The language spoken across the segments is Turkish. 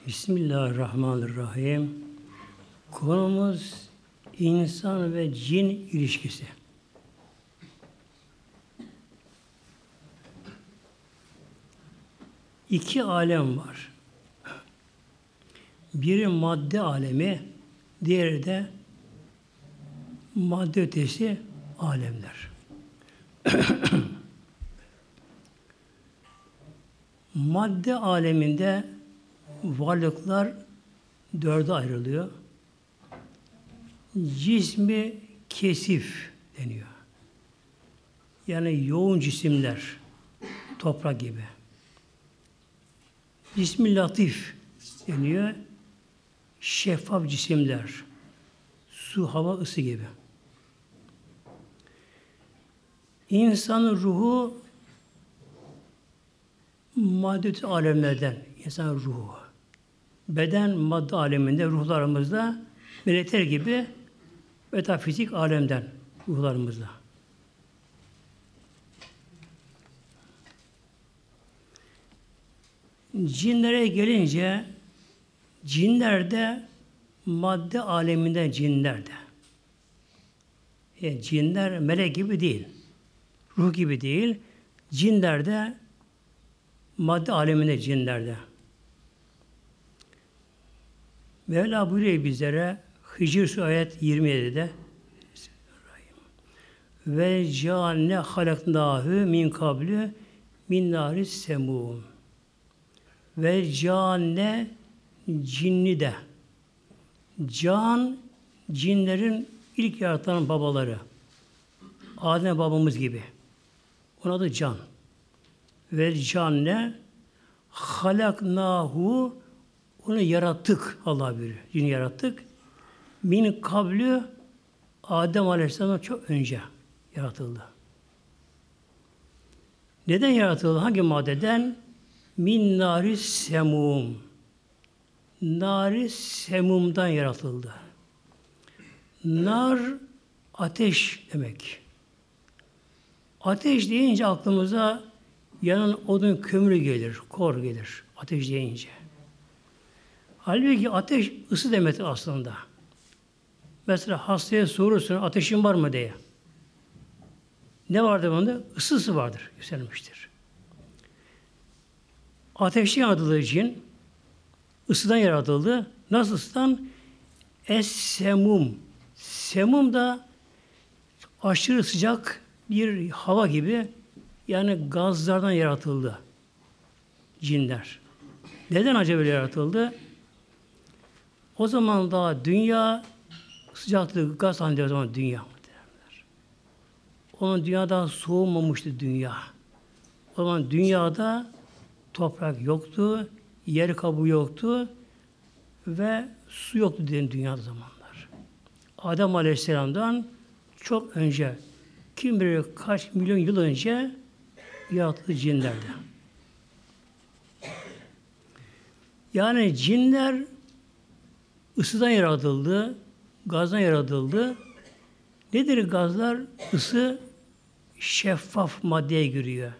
Bismillahirrahmanirrahim. Konumuz insan ve cin ilişkisi. İki alem var. Biri madde alemi, diğeri de madde ötesi alemler. Madde aleminde varlıklar dörde ayrılıyor. Cismi kesif deniyor. Yani yoğun cisimler, toprak gibi. Cismi latif deniyor. Şeffaf cisimler, su, hava, ısı gibi. İnsanın ruhu madde alemlerden, insan ruhu. Beden madde aleminde, ruhlarımızda melekler gibi metafizik alemden ruhlarımızda. Cinlere gelince cinler de madde aleminden cinler de. Cinler melek gibi değil. Ruh gibi değil. Cinler de madde aleminde cinlerde. Mevla buyuruyor bizlere Hicr Suresi ayet 27'de ve câne halaknâhü min kablü min nâris semûm ve câne cinni de can cinlerin ilk yaratan babaları Adem babamız gibi. Onun adı can. Ve canne halaknahu onu yarattık Allah buyuruyor. Cini yarattık. Min kablü Adem Aleyhisselam'dan çok önce yaratıldı. Neden yaratıldı? Hangi maddeden? Min naris semum. Naris semumdan yaratıldı. Nar ateş demek. Ateş deyince aklımıza yanan odun kömürü gelir, kor gelir ateş deyince. Halbuki ateş ısı demektir aslında. Mesela hastaya sorursun ateşin var mı diye. Ne vardır bunda? Isısı vardır, yükselmiştir. Ateşten yaratıldığı için ısıdan yaratıldı. Nasıl ısıdan? Es-semum. Semum da aşırı sıcak bir hava gibi, yani gazlardan yaratıldı cinler. Neden acaba böyle yaratıldı? O zaman daha dünya sıcaklığı gaz halinde o zaman dünya. Onun dünyada soğumamıştı dünya. O zaman dünyada toprak yoktu, yer kabuğu yoktu ve su yoktu diyen dünyada zamanlar. Adem Aleyhisselam'dan çok önce, kim bilir kaç milyon yıl önce yaratıldı cinlerde. Yani cinler ısıdan yaratıldı, gazdan yaratıldı. Nedir gazlar? Isı şeffaf maddeye giriyor.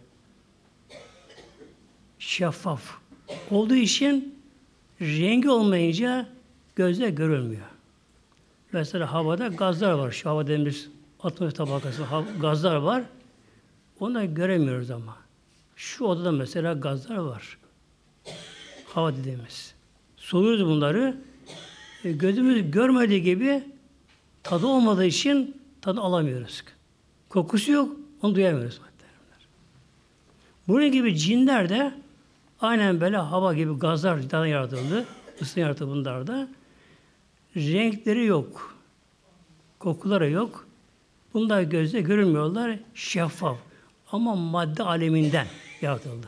Şeffaf olduğu için rengi olmayınca gözle görülmüyor. Mesela havada gazlar var. Şu hava dediğimiz atmosfer tabakası gazlar var. Onları göremiyoruz ama. Şu odada mesela gazlar var. Hava dediğimiz. Soluyoruz bunları. Gözümüz görmediği gibi tadı olmadığı için tadı alamıyoruz. Kokusu yok, onu duyamıyoruz. Bunun gibi cinler de aynen böyle hava gibi gazlar yaratıldı. Isın yaratıldı bunlarda. Renkleri yok. Kokuları yok. Bunlar gözle görünmüyorlar. Şeffaf. Ama madde aleminden yaratıldı.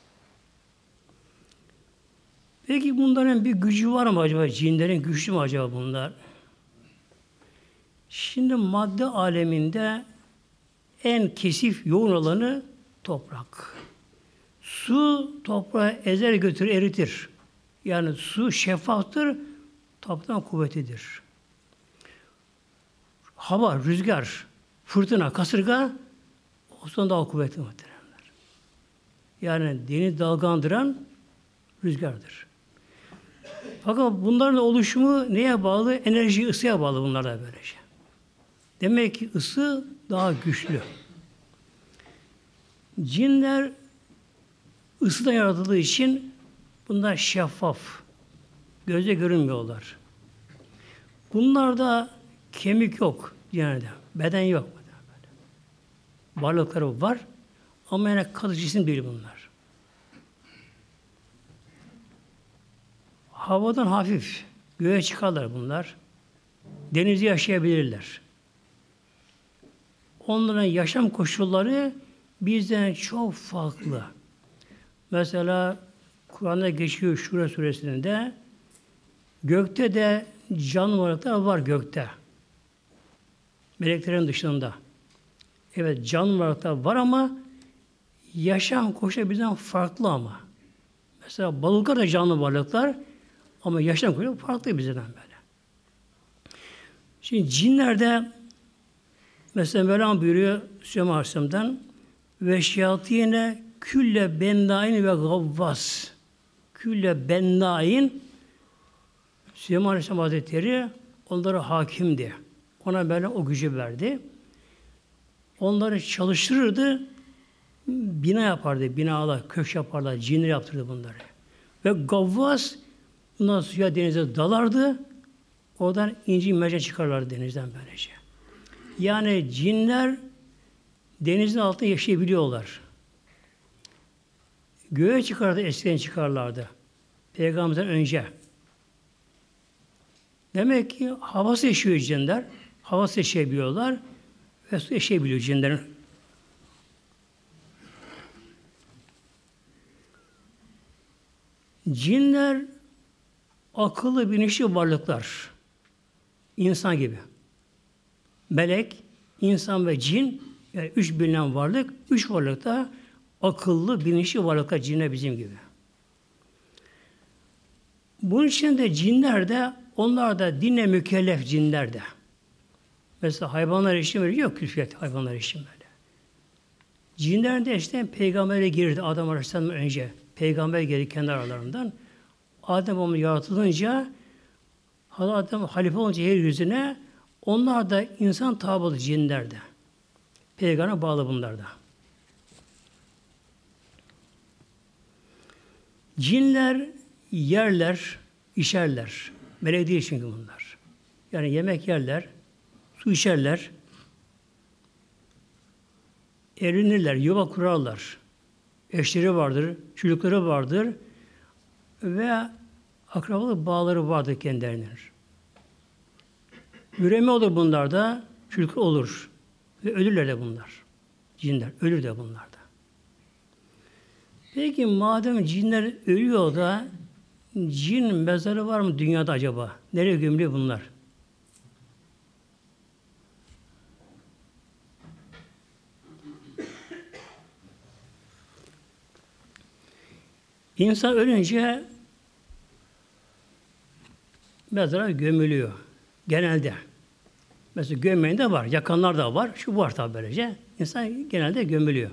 Peki bunların bir gücü var mı acaba? Cinlerin güçlü mü acaba bunlar? Şimdi madde aleminde en kesif, yoğun olanı toprak. Su toprağı ezer götürür, eritir. Yani su şeffaftır, topraktan kuvvetidir. Hava, rüzgar, fırtına, kasırga o zaman daha kuvvetli muhteremler. Yani deniz dalgalandıran rüzgardır. Fakat bunların oluşumu neye bağlı? Enerji, ısıya bağlı bunlar da böylece. Demek ki ısı daha güçlü. Cinler ısıdan yaratıldığı için bunlar şeffaf. Gözle görünmüyorlar. Bunlarda kemik yok cinlerde. Beden yok. Varlıkları var ama yani katı cisim değil bunlar. Havadan hafif göğe çıkarlar bunlar. Denizde yaşayabilirler. Onların yaşam koşulları bizden çok farklı. Mesela Kur'an'da geçiyor Şura suresinde gökte de canlı varlıklar var gökte. Meleklerin dışında. Evet canlı varlıklar var ama yaşam koşulları bizden farklı ama. Mesela balıklar da canlı varlıklar ama yaşam koşulları farklı bizden böyle. Şimdi cinlerde mesela Mevlam buyuruyor Süleyman Aleyhisselam'dan ve şeyatine külle bennain ve gavvas. Külle bennain Süleyman Aleyhisselam Hazretleri onlara hakimdi. Ona böyle o gücü verdi. Onları çalıştırırdı. Bina yapardı. Binalar, köşk yaparlar. Cinler yaptırdı bunları. Ve gavvas bundan suya denize dalardı. Oradan inci mercan çıkarlardı denizden böylece. Yani cinler denizin altında yaşayabiliyorlar. Göğe çıkardı, eskiden çıkarlardı. Peygamberden önce. Demek ki havası yaşıyor cinler. Havası yaşayabiliyorlar. Ve su yaşayabiliyor cinlerin. Cinler akıllı bilinçli varlıklar. İnsan gibi. Melek, insan ve cin yani üç bilinen varlık. Üç varlık da akıllı, bilinçli varlıklar cinler bizim gibi. Bunun için de cinler de onlar da dinle mükellef cinler de. Mesela hayvanlar için böyle yok külfiyet hayvanlar için böyle. Cinler de işte peygambere girdi Adem Aleyhisselam'dan önce. Peygamber geldi kendi aralarından. Adem onu yaratılınca Adem halife olunca yeryüzüne onlar da insan tabi cinler de. Peygamber'e bağlı bunlar da. Cinler yerler, içerler. Melek değil çünkü bunlar. Yani yemek yerler, su içerler, evlenirler, yuva kurarlar. Eşleri vardır, çocukları vardır ve akrabalık bağları vardır kendilerinin. Üreme olur bunlarda, çocuk olur. Ve ölürler de bunlar. Cinler, ölür de bunlar da. Peki madem cinler ölüyor da cin mezarı var mı dünyada acaba? Nereye gömülüyor bunlar? İnsan ölünce mezara gömülüyor. Genelde. Mesela gömmeyen de var. Yakanlar da var. Şu var tabi böylece. İnsan genelde gömülüyor.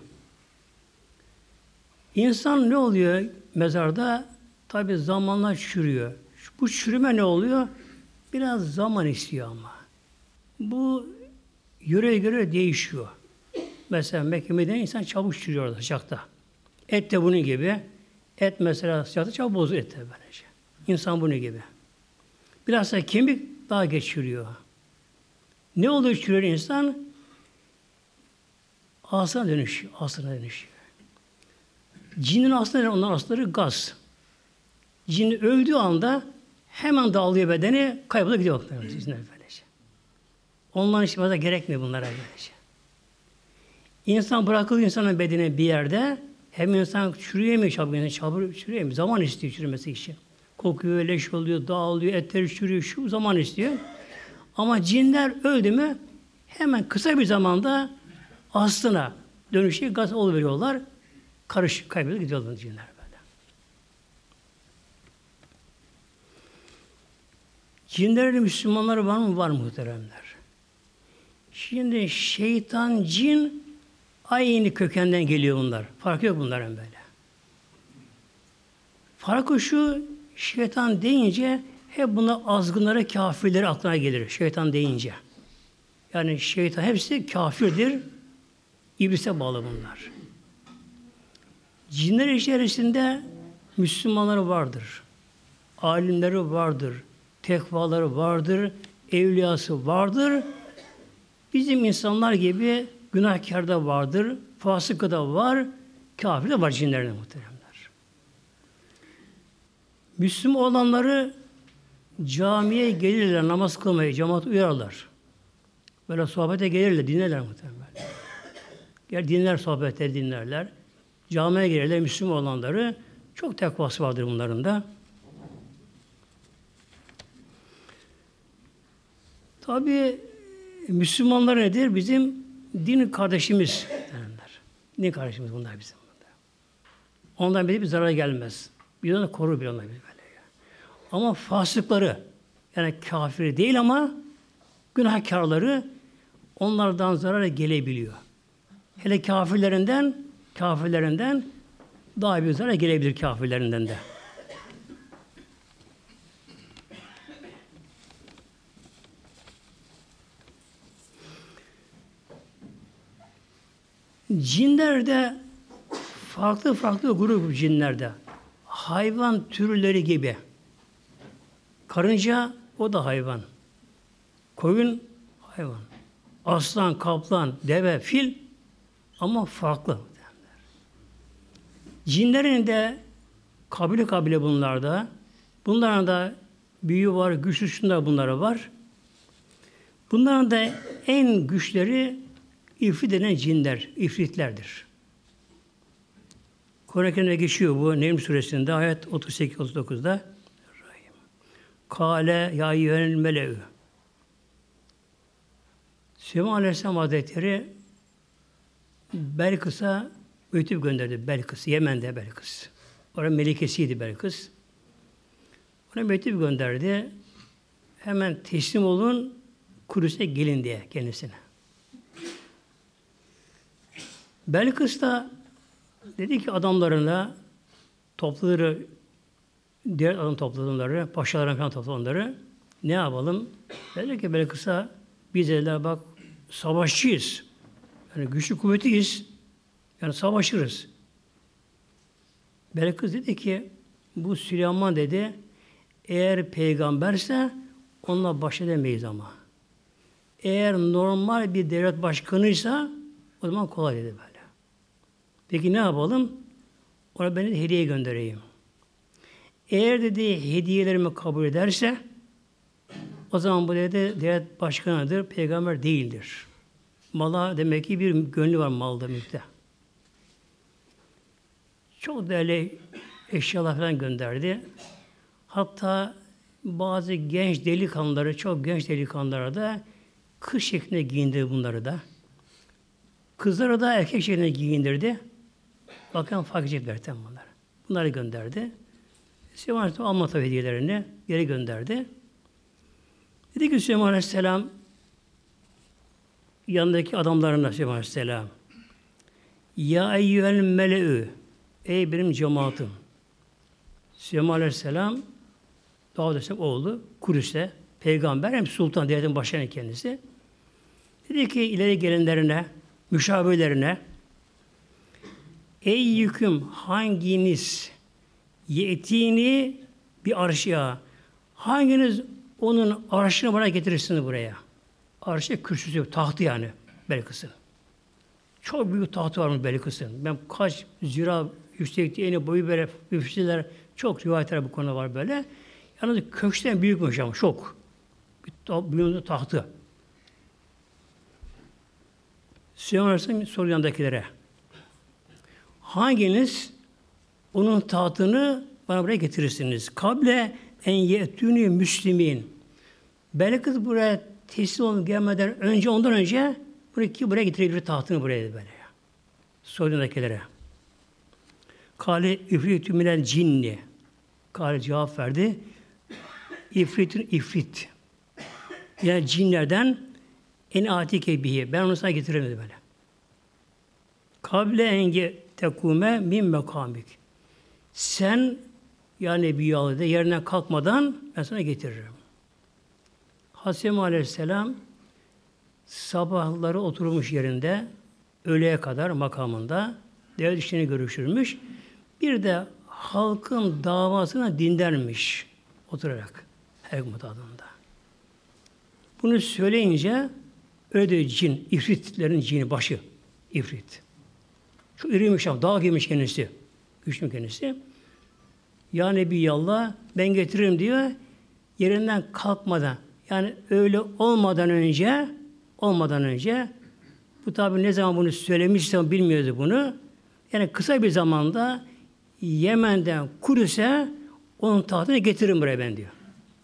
İnsan ne oluyor mezarda? Tabi zamanla çürüyor. Bu çürüme ne oluyor? Biraz zaman istiyor ama. Bu yöreye göre değişiyor. Mesela Mekke'de insan çabuk çürüyor orada sıcakta. Et de bunun gibi. Et mesela sıcakta çabuk bozuluyor et de böylece. İnsan bunun gibi. Biraz da kemik daha geç çürüyor. Ne oluyor çürüyor insan? Aslına dönüşüyor. Aslına dönüşüyor. Cinin aslında onların asları gaz. Cin öldüğü anda hemen dağılıyor bedeni, kaybolup gidiyor. Onların için fazla gerekmiyor bunlara böylece. İnsan bırakılıyor insanın bedeni bir yerde, hem insan çürüyemiyor çabuk çürüyemiyor. Zaman istiyor çürümesi için. Kokuyor, leş oluyor, dağılıyor, etleri çürüyor, şu zaman istiyor. Ama cinler öldü mü hemen kısa bir zamanda aslına dönüşüyor, gaz oluveriyorlar. Karışık kaybediyor gidiyorlar cinler böyle. Cinlerin Müslümanları var mı? Var muhteremler. Şimdi şeytan, cin aynı kökenden geliyor bunlar. Farkı yok bunların böyle. Farkı şu, Şeytan deyince hep buna azgınlara, kafirlere aklına gelir. Şeytan deyince. Yani şeytan hepsi kafirdir. İblise bağlı bunlar. Cinler içerisinde Müslümanları vardır. Alimleri vardır. Tekvaları vardır. Evliyası vardır. Bizim insanlar gibi günahkar da vardır. Fasıkı da var. Kafir de var cinlerinde muhteremler. Müslüman olanları camiye gelirler, namaz kılmaya, cemaat uyarlar. Böyle sohbete gelirler, dinlerler muhtemelen. Gel dinler, sohbetleri dinlerler. Camiye gelirler, Müslüman olanları. Çok tekvası vardır bunların da. Tabii Müslümanlar nedir? Bizim din kardeşimiz derler. Din kardeşimiz bunlar bizim. Ondan bir zarar gelmez. Bir de korur bir onlar böyle. Ama fasıkları, yani kafiri değil ama günahkarları onlardan zarar gelebiliyor. Hele kafirlerinden daha bir zarar gelebilir kafirlerinden de. Cinlerde farklı grup cinlerde. Hayvan türleri gibi. Karınca o da hayvan. Koyun hayvan. Aslan, kaplan, deve, fil ama farklı. Cinlerin de kabile bunlarda. Bunların da büyü var, güçlü şunlar bunlara var. Bunların da en güçleri ifrit denen cinler, ifritlerdir. Kur'an-ı Kerim'de geçiyor bu Neml Suresi'nde ayet 38-39'da. Kâle ya eyyühel mele'ü. Süleyman Aleyhisselam Hazretleri Belkıs'a mektup gönderdi. Belkıs, Yemen'de Belkıs. Orada melikesiydi Belkıs. Ona mektup gönderdi. Hemen teslim olun, Kudüs'e gelin diye kendisine. Belkıs da dedi ki adamlarına topladığı diğer adam topladıkları, paşalarına falan topladıkları ne yapalım? Dedi ki Belkıs'a biz dediler bak savaşçıyız. Yani güçlü kuvvetiyiz. Yani savaşırız. Belkıs dedi ki bu Süleyman dedi eğer peygamberse onunla baş edemeyiz ama. Eğer normal bir devlet başkanıysa o zaman kolay dedi böyle. Peki ne yapalım? Ona ben de hediye göndereyim. Eğer dedi hediyelerimi kabul ederse o zaman bu dedi devlet başkanıdır, peygamber değildir. Mala demek ki bir gönlü var malda, mülkte. Çok değerli eşyalar falan gönderdi. Hatta bazı genç delikanlıları, çok genç delikanlılara da kız şeklinde giyindirdi bunları da. Kızları da erkek şeklinde giyindirdi. Bakın fark edecekler bunlar. Bunları gönderdi. Süleyman Aleyhisselam alma tabi hediyelerini geri gönderdi. Dedi ki Süleyman Aleyhisselam yanındaki adamlarına Süleyman Aleyhisselam ya eyyühel mele'ü ey benim cemaatim. Süleyman Aleyhisselam Davud Aleyhisselam oğlu Kudüs'te peygamber hem sultan devletin başkanı kendisi. Dedi ki ileri gelenlerine müşavirlerine ey yüküm hanginiz yetini bir arşya hanginiz onun arşını bana getirirsiniz buraya. Arşı kürsüsü yok, tahtı yani Belkıs'ın. Çok büyük tahtı varmış Belkıs'ın. Ben kaç zira yüksekliği eni boyu böyle müftiler çok rivayetler bu konuda var böyle. Yalnız köşkten büyükmüş ama çok. Büyük tahtı. Süleyman Aleyhisselam soruyor yanındakilere. Hanginiz onun tahtını bana buraya getirirsiniz? Kable en ye'tûnî müslimin. Belkıs buraya teslim olup gelmeden önce, ondan önce buraya getirebilir tahtını buraya böyle. Sorduğundakilere. Kâle ifritü minel cinni. Kâle cevap verdi. İfritün ifrit. Yani cinlerden en atike bihi. Ben onu sana getiremedim böyle. Kable enge tekume min mekamik. Sen Yani bir yağlı de yerinden kalkmadan ben sana getiririm. Hazreti Aleyhisselam sabahları oturmuş yerinde öğleye kadar makamında devlet işlerini görüşürmüş. Bir de halkın davasına dinlermiş oturarak her adında. Bunu söyleyince öyle de cin, ifritlerin cini başı ifrit. Şu iriymiş ama dağ gibiymiş kendisi. Güçlü kendisi. Ya Nebiyallah ben getiririm diyor. Yerinden kalkmadan yani öyle olmadan önce bu tabi ne zaman bunu söylemişsem bilmiyordu bunu. Yani kısa bir zamanda Yemen'den Kudüs'e onun tahtını getiririm buraya ben diyor.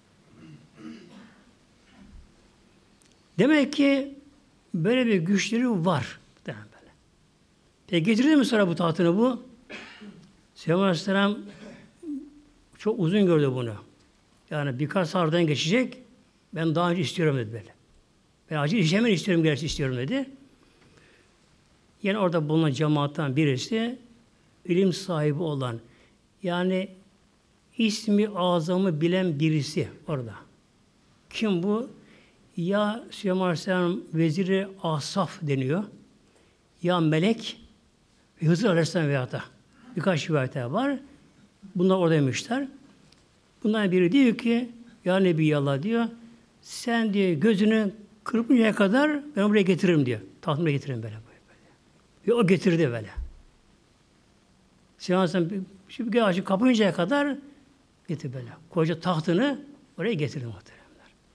Demek ki böyle bir güçleri var. Böyle. Peki getirir mi sonra bu tahtını bu? Süleyman Aleyhisselam çok uzun gördü bunu. Yani birkaç sardan geçecek. Ben daha önce istiyorum dedi böyle. Ben acil hemen istiyorum, gerçi istiyorum dedi. Yine orada bulunan cemaattan birisi ilim sahibi olan yani ismi azamı bilen birisi orada. Kim bu? Ya Süleyman Aleyhisselam veziri Asaf deniyor. Ya Melek ve Hızır Aleyhisselam veyahut da birkaç rivayetler var. Bunlar oradaymışlar. Bundan biri diyor ki ya Nebiyallah diyor sen diyor gözünü kırpıncaya kadar ben buraya getiririm diyor. Tahtımda getiririm böyle. Ve o getirdi böyle. Süleyman Aleyhisselam şimdi ağacı kapayıncaya kadar getir böyle. Koca tahtını oraya getirdi muhteremler.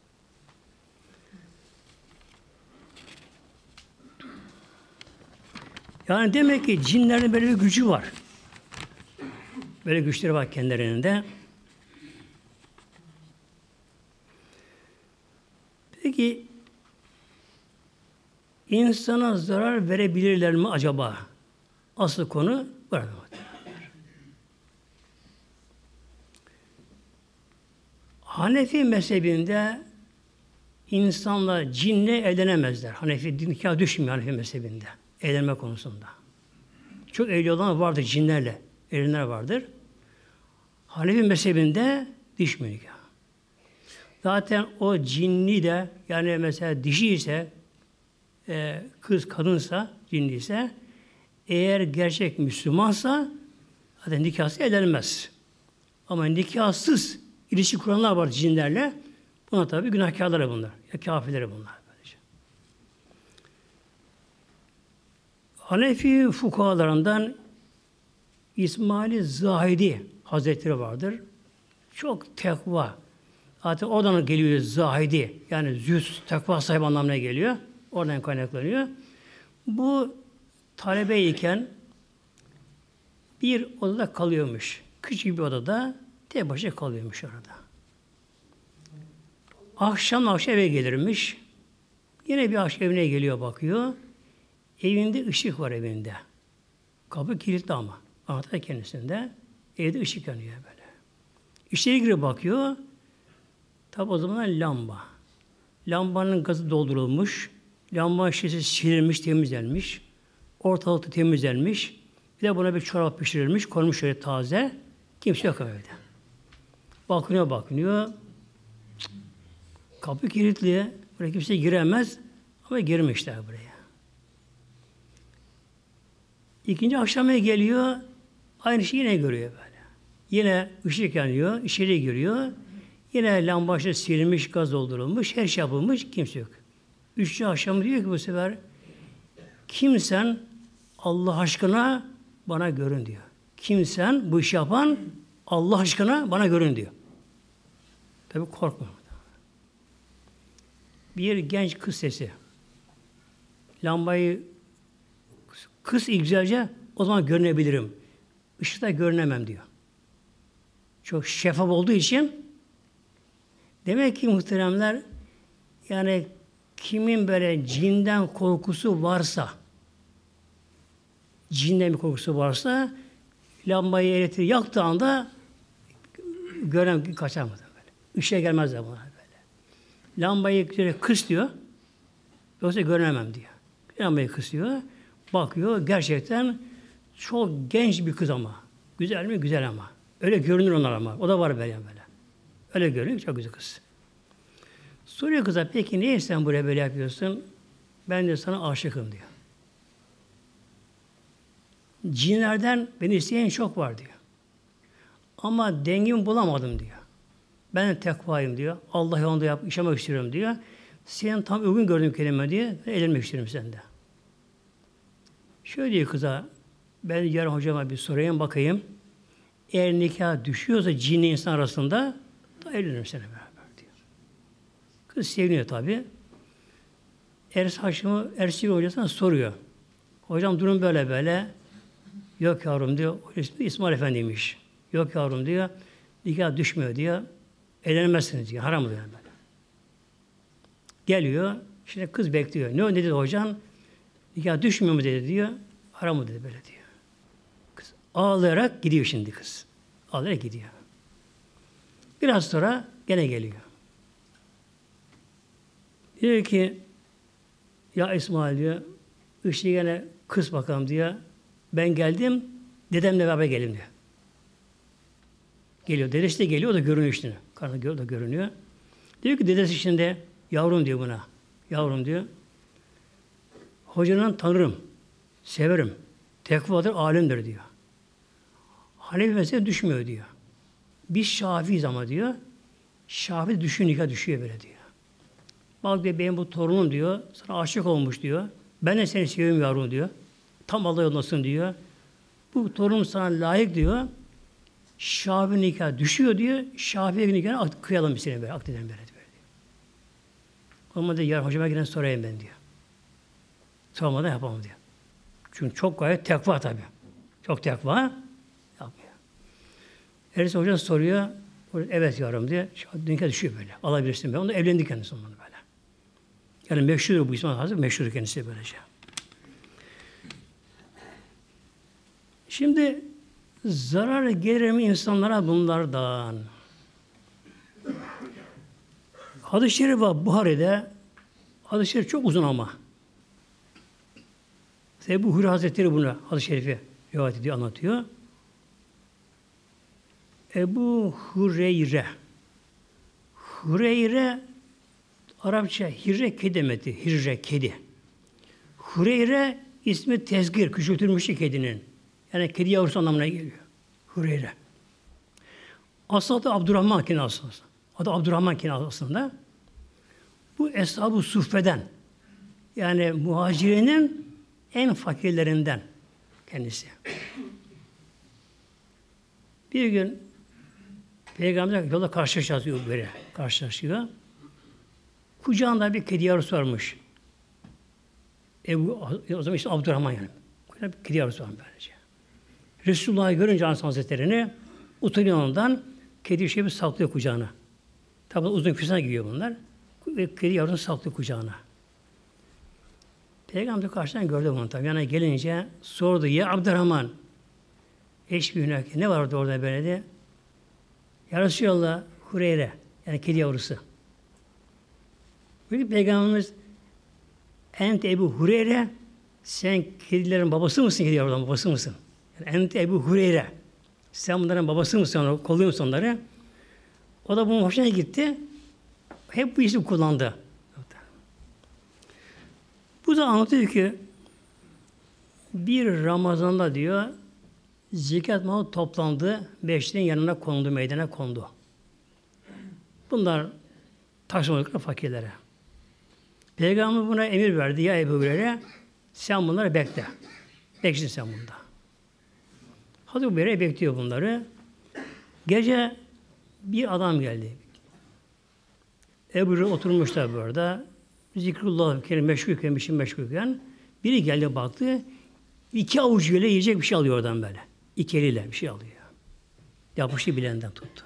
Yani demek ki cinlerin böyle bir gücü var. Böyle güçleri var kendilerinde. Peki insana zarar verebilirler mi acaba? Asıl konu burada. Hanefi mezhebinde insanla cinle evlenemezler. Hanefi nikah düşmüyor Hanefi mezhebinde. Evlenme konusunda. Çok evli olan vardır cinlerle. Evlenenler vardır. Hanefi mezhebinde düşmüyor nikah. Zaten o cinli de yani mesela dişi ise kız kadınsa cinli ise eğer gerçek Müslümansa zaten nikahsız evlenmez. Ama nikahsız ilişki kuranlar var cinlerle. Buna tabi günahkarları bunlar. Ya kafirleri bunlar. Böylece. Hanefi fukahalarından İsmail Zahidi Hazretleri vardır. Çok tekva. Zaten oradan geliyor Zahidi. Yani zühd, tekva sahibi anlamına geliyor. Oradan kaynaklanıyor. Bu talebeyken bir odada kalıyormuş. Küçük bir odada tek başına kalıyormuş orada. Akşam eve gelirmiş. Yine bir akşam evine geliyor bakıyor. Evinde ışık var evinde. Kapı kilitli ama. Anahtar kendisinde. Evde ışık yanıyor böyle. İçeri girip bakıyor. Tabi o zaman lamba. Lambanın gazı doldurulmuş. Lamba şişesi silinmiş, temizlenmiş. Ortalıkta temizlenmiş. Bir de buna bir çorap pişirilmiş. Konmuş şöyle taze. Kimse yok evde. Bakınıyor. Kapı kilitli. Buraya kimse giremez. Ama girmişler buraya. İkinci akşama geliyor. Aynı şeyi yine görüyor böyle. Yine ışık yanıyor. İçeri giriyor. Yine lamba silinmiş, gaz doldurulmuş. Her şey yapılmış. Kimse yok. Üçüncü akşam diyor ki bu sefer kimsen Allah aşkına bana görün diyor. Kimsen bu işi yapan Allah aşkına bana görün diyor. Tabi korkma. Bir genç kız sesi. Lambayı kız güzelce o zaman görünebilirim. Işıkta görünemem diyor. Çok şeffaf olduğu için demek ki muhteremler yani kimin böyle cinden korkusu varsa cinden bir korkusu varsa lambayı elektriği yaktığı anda gören kaçar mı böyle. Işığa gelmez de bunlar böyle. Lambayı kıs diyor. Yoksa görünemem diyor. Lambayı kısıyor. Bakıyor. Gerçekten çok genç bir kız ama. Güzel mi? Güzel ama. Öyle görünür onlar ama. O da var böyle böyle. Öyle görünüyor. Çok güzel kız. Soruyor kıza, peki niye sen buraya böyle yapıyorsun? Ben de sana aşıkım diyor. Cinlerden beni isteyen çok var diyor. Ama dengimi bulamadım diyor. Ben de tekvayım diyor. Allah yolunda yaşamak istiyorum diyor. Senin tam uygun gördüğüm kelime diye eğlenmek istiyorum sende. Şöyle diyor kıza, ben yarın hocama bir sorayım bakayım. Eğer nikah düşüyorsa cinli insan arasında da evlenirim seninle beraber diyor. Kız seviniyor tabii. Ersi hocasına soruyor. Hocam durum böyle böyle. Yok yavrum diyor. İsmi İsmail Efendi'ymiş. Yok yavrum diyor. Nikah düşmüyor diyor. Evlenemezsiniz diyor. Haram diyor böyle. Geliyor. Şimdi kız bekliyor. Ne dedi hocam? Nikah düşmüyor mu dedi diyor. Haram mı dedi böyle diyor. Kız ağlayarak gidiyor şimdi kız. Ağlayarak gidiyor. Biraz sonra gene geliyor. Diyor ki ya İsmail diyor, ışığı gene kız bakalım diyor. Ben geldim, dedemle beraber gelin diyor. Geliyor. Dedesi de geliyor, o da görünüyor işte. Karnı da görünüyor. Diyor ki dedesi şimdi, yavrum diyor buna. Yavrum diyor. Hocanın tanırım, severim. Tekvadır, alimdir diyor. Hanefi mezhebine düşmüyor diyor. Biz Şafii'yiz ama diyor. Şafii nikah düşüyor böyle diyor. Bak diyor, benim bu torunum diyor, sana aşık olmuş diyor. Ben de seni seviyorum yavrum diyor. Tam Allah yolundasın diyor. Bu torunum sana layık diyor. Şafii nikah düşüyor diyor. Şafii nikahına kıyalım bir sene böyle, akdedelim böyle diyor. Ama diyor, yarın hocama giden sorayım ben diyor. Sormadan yapamam diyor. Çünkü çok gayet tekva tabii. Çok tekva yapmıyor. Erisi hoca soruyor. Evet yavrum diyor. Nikah düşüyor böyle. Alabilirsin böyle. Onunla evlendi kendisi onunla böyle. Yani meşhur bu İsmail Hazretleri, meşhur kendisi böylece. Şimdi zarar gelir mi insanlara bunlardan? Hadis-i Şerif var Buhari'de. Hadis-i Şerif çok uzun ama. Ebu Hureyre Hazretleri bunu hadis-i Şerif'i rivayet ediyor, anlatıyor. Ebu Hureyre. Hureyre Arapça hirre kedi demeti. Hirre kedi. Hureyre ismi tezgir, küçültülmüş kedinin. Yani kedi yavrusu anlamına geliyor. Hureyre. Aslı adı Abdurrahman Kine aslında. Adı Abdurrahman Kine aslında. Bu Eshab-ı Suffe'den. Yani muhacirinin en fakirlerinden kendisi. Bir gün Peygamber yolda karşılaşıyor böyle. Karşılaşıyor. Kucağında bir kedi yavrusu varmış. O zaman işte Abdurrahman yani. Bir kedi yavrusu var böylece. Resulullah'ı görünce Aleyhisselam Hazretleri'ni utanıyor ondan. Kedi bir saklıyor kucağına. Tabi uzun kısana giyiyor bunlar. Ve kedi yavrusunu saklıyor kucağına. Peygamber karşıdan gördü bunu tabi. Yani gelince sordu. Ya Abdurrahman. Eşbih hünâk. Ne vardı orada böyle de? Ya Resulallah Hureyre. Yani kedi yavrusu. Böyle Peygamberimiz Ente Ebu Hureyre, sen kedilerin babası mısın, kedi yavruların babası mısın? Yani Ente Ebu Hureyre, sen bunların babası mısın, kolluyor musun onları? O da bunun hoşuna gitti. Hep bu ismi kullandı. Bu da anlatıyor ki bir Ramazan'da diyor zekat malı toplandı, beşliğin yanına kondu, meydana kondu. Bunlar taşımadıkları fakirlere. Peygamber buna emir verdi. Ya Ebu Hureyre sen bunları bekle. Beklesin sen bunda. Hazreti Ebu Hureyre bekliyor bunları. Gece bir adam geldi. Ebu Hureyre oturmuşlar burada. Zikrullah kerim meşgulken, bir şey meşgulken biri geldi baktı. 2 avuç ile yiyecek bir şey alıyor oradan böyle. 2 eliyle bir şey alıyor. Yapıştı bilenden tuttu.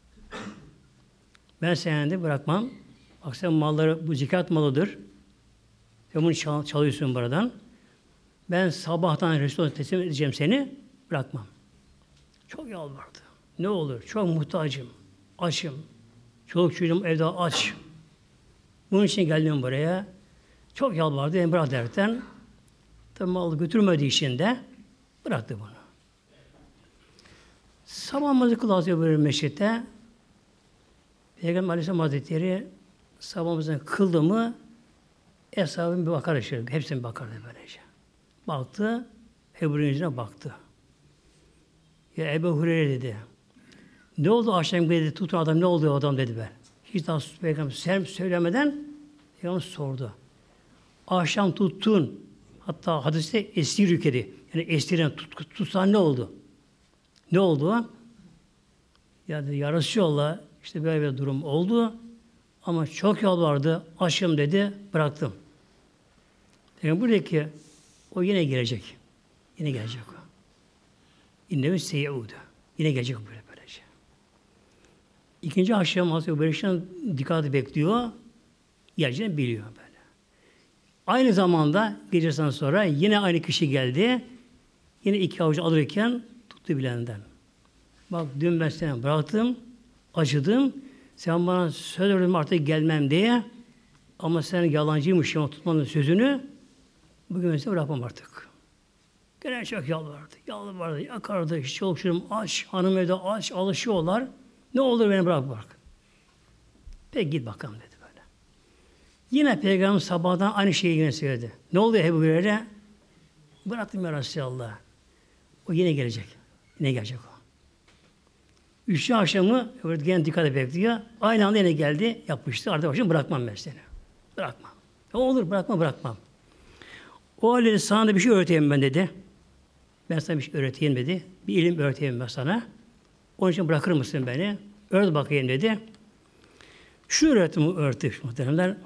Ben seni bırakmam. Bak sen malları, bu zekat malıdır. Sen bunu çalıyorsun buradan. Ben sabahtan Resulullah'a teslim edeceğim seni, bırakmam. Çok yalvardı. Ne olur, çok muhtacım, açım. Çoluk çocuğum evde aç. Bunun için geldim buraya. Çok yalvardı, emrah derken tabi malı götürmediği için de bıraktı bunu. Sabah namazı kılıyor böyle meşritte. Peygamber Aleyhisselam Hazretleri sabah namazını kıldı mı Eshabın bir bakar şöyle. Hepsine bakardı böylece. Baktı. Ebu Hureyre'nin yüzüne baktı. Ya Ebu Hureyre dedi. Ne oldu akşam dedi. Tutun adam ne oldu o adam dedi ben. Hiç daha Peygamber söylemeden Peygamber sordu. Akşam tuttun. Hatta hadiste esir yükledi. Yani esiren tutsan ne oldu? Ne oldu? Yani ya Resulallah işte böyle bir durum oldu. Ama çok yalvardı. Açım dedi. Bıraktım. Yani buradaki o yine gelecek. Yine gelecek o. İnnevi seyyudu. Yine gelecek böylece. İkinci akşam Hazreti Berişan dikkatli bekliyor. Geleceğini biliyor böyle. Aynı zamanda gecesinden sonra yine aynı kişi geldi. Yine iki avuç alırken tuttu bilenden. Bak dün ben seni bıraktım, acıdım. Sen bana söz verdin artık gelmem diye. Ama sen yalancıymışsın o tutmanın sözünü. Bugün ben seni bırakmam artık. Gene çok yalvardı, yakardı. Çoluk aç, hanım evde aç, alışıyorlar. Ne olur beni bırak. Peki git bakalım dedi böyle. Yine Peygamber sabahdan aynı şeyi yine söyledi. Ne oldu Ebu Hureyre? Bıraktım ya Resulallah. O yine gelecek. Yine gelecek o. Üçüncü akşamı gene dikkat bekliyor. Aynı anda yine geldi, yapmıştı. Artık başım bırakmam ben seni. Bırakmam. Ne olur bırakmam. O halde sana da bir şey öğreteyim ben dedi. Ben sana bir şey öğreteyim dedi. Bir ilim öğreteyim ben sana. Onun için bırakır mısın beni? Öğret bakayım dedi. Şu öğretimi öğretti muhtemelenler.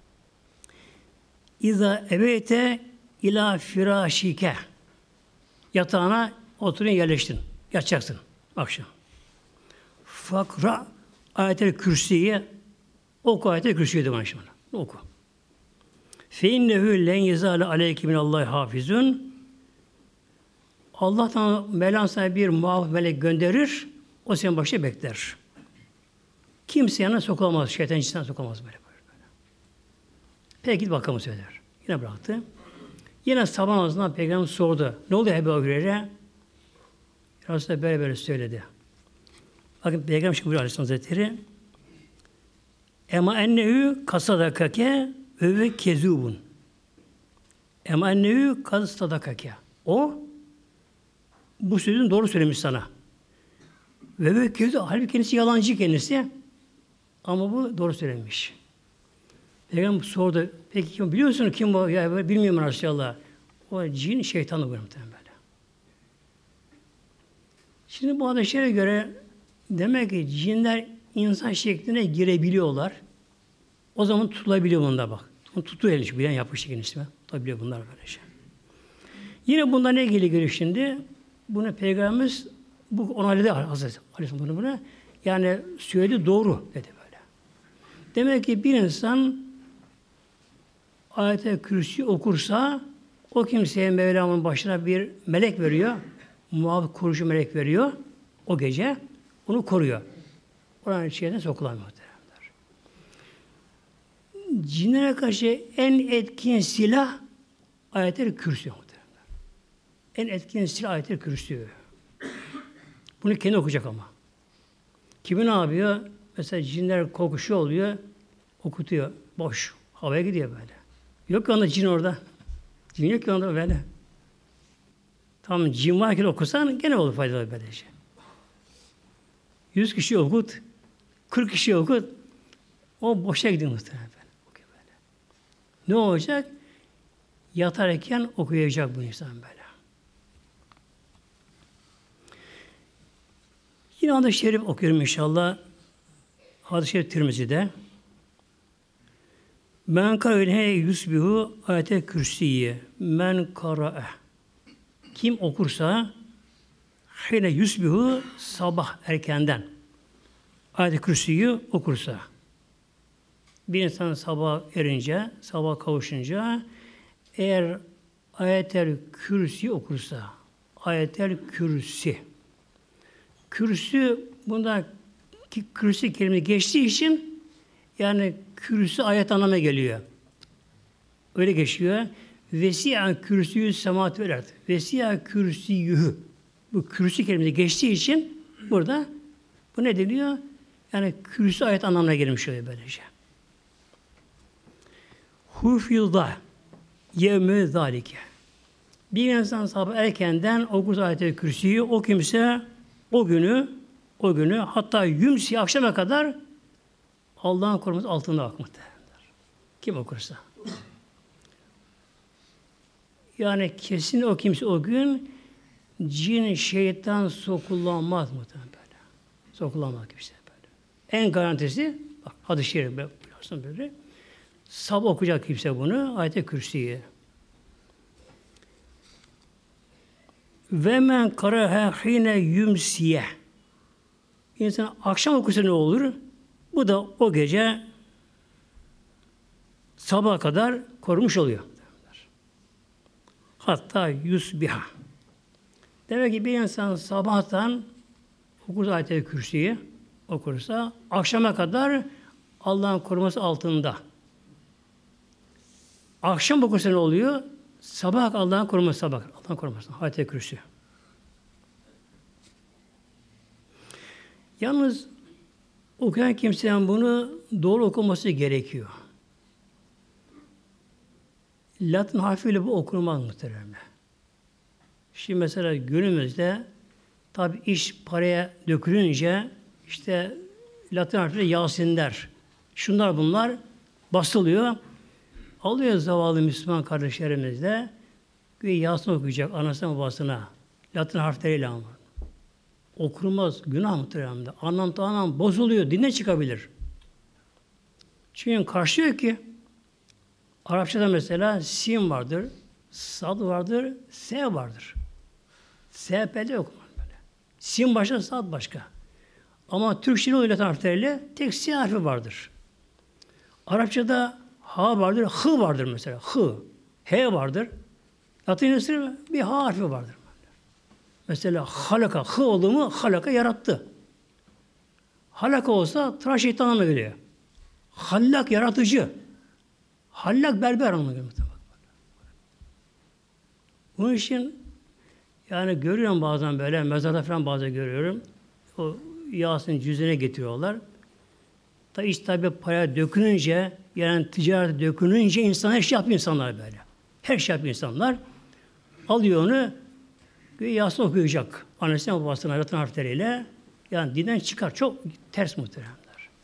İza ebeyte ila firâşike. Yatağına oturun yerleştin. Yatacaksın akşam. Fakra ayet-el kürsüye oku ayet-el kürsüye de bana şimdi. Oku. Fe innehu len yezale aleyke minallahi hafizun. Allah'tan Mevlam sana bir muhafız melek gönderir. O senin başına bekler. Kimse yanına sokulamaz. Şeytan cinsine sokulamaz böyle. Peki git bakalım söyler. Yine bıraktı. Yine sabah namazından Peygamber sordu. Ne oldu Ebu Hureyre? Resulullah böyle söyledi. Bakın Peygamber şimdi buyuruyor Aleyhisselam Hazretleri. Ema ennehu kasadakake ve kezubun. Ema ennehu kasadakake. O bu sözün doğru söylemiş sana. Ve kezub. Halbuki kendisi yalancı kendisi. Ama bu doğru söylemiş. Peygamber sordu. Peki biliyorsun kim bu? Ya bilmiyorum Resulallah. O cin şeytanı böyle. Şimdi bu hadise göre demek ki cinler insan şekline girebiliyorlar. O zaman tutulabiliyor bunda bak. Tutuyor elini bilen yapışık kendisi. Tutabiliyor bunlar böyle şey. Yine bunda ne ilgili görüyor şimdi? Bunu Peygamberimiz bu onayledi Hazreti Aleyhisselam bunu. Yani söyledi doğru dedi böyle. Demek ki bir insan ayet-i kürsü okursa o kimseye Mevlam'ın başına bir melek veriyor. Muhafız koruyucu melek veriyor. O gece onu koruyor. Oranın içine sokulamıyor. Cinlere karşı en etkin silah ayet-i kürsü. En etkin silah ayet-i kürsü. Bunu kendi okuyacak ama. Kimi ne yapıyor? Mesela cinler kokuşu oluyor. Okutuyor. Boş. Havaya gidiyor böyle. Yok ki onda cin orada. Cin yok ki onda böyle. Tamam cin varken okusan gene olur faydalı böyle şey. 100 kişi okut, 40 kişi okut, o boşa gidiyor muhtemelen. Ne olacak? Yatarken okuyacak bu insan böyle. Yine hadis-i şerif okuyorum inşallah. Hadis-i şerif Tirmizi'de. Men kâne yusbihu ayet-i kürsiyye. Men kâra'e. Kim okursa hine yusbihu sabah erkenden ayet-i kürsüyü okursa. Bir insan sabah erince, sabah kavuşunca eğer ayet-el kürsü okursa, ayet-el kürsü. Kürsü bunda kürsü kelimesi geçtiği için yani kürsü ayet anlamına geliyor. Öyle geçiyor. Vesi'a kürsüyü semat verir. Vesi'a kürsüyühü. Bu kürsü kelimesi geçtiği için Burada bu ne deniyor? Yani kürsü ayet anlamına gelmiş oluyor böylece. Hufyullah yevmü zalike. Bir insan sabah erkenden okur ayet-i kürsüyü, o kimse o günü hatta yümsi akşama kadar Allah'ın koruması altında akmaktadır. Kim okursa. Yani kesin o kimse o gün cin, şeytan sokulanmaz muhtemelen böyle. Sokulanmaz kimse böyle. En garantisi, bak hadis-i şerif biliyorsun böyle. Sabah okuyacak kimse bunu, ayet-i kürsüyü. Ve men karaha hine yumsiye. İnsan akşam okursa ne olur? Bu da o gece sabaha kadar korumuş oluyor. Hatta yusbiha. Demek ki bir insan sabahtan okursa ayet-i kürsüyü okursa akşama kadar Allah'ın koruması altında. Akşam okursa ne oluyor? Sabah Allah'ın koruması sabah. Allah'ın koruması. Ayet-i kürsü. Yalnız okuyan kimsenin bunu doğru okuması gerekiyor. Latin harfiyle bu okunmaz muhtemelen. Şimdi mesela günümüzde tabi iş paraya dökülünce işte Latin harfiyle Yasinler, şunlar bunlar basılıyor. Alıyor zavallı Müslüman kardeşlerimiz de Yasin okuyacak anasına babasına. Latin harfleriyle ama. Okunmaz, günah muhtemelen de. Anlam bozuluyor, dinden çıkabilir. Çünkü karşılıyor ki Arapçada mesela sin vardır, sad vardır, s vardır. S-P'de okunmaz böyle. Sin başka, sad başka. Ama Türkçe'nin o Latin harfleriyle tek s harfi vardır. Arapçada ha vardır, hı vardır mesela. Hı. H vardır. Latince'de bir ha harfi vardır. Mesela halaka, hı oldu mu halaka yarattı. Halaka olsa tıraş şeytan anlamına geliyor. Hallak yaratıcı. Hallak berber anlamına geliyor. Bunun için yani görüyorum bazen böyle mezarda falan bazen görüyorum. O Yasin cüzüne getiriyorlar. Da iş tabi paraya dökülünce yani ticarete dökülünce insan her şey yapıyor insanlar böyle. Her şey yapıyor insanlar. Alıyor onu Yasin okuyacak. Annesine babasına Latin harfleriyle yani dinden çıkar. Çok ters muhteremler.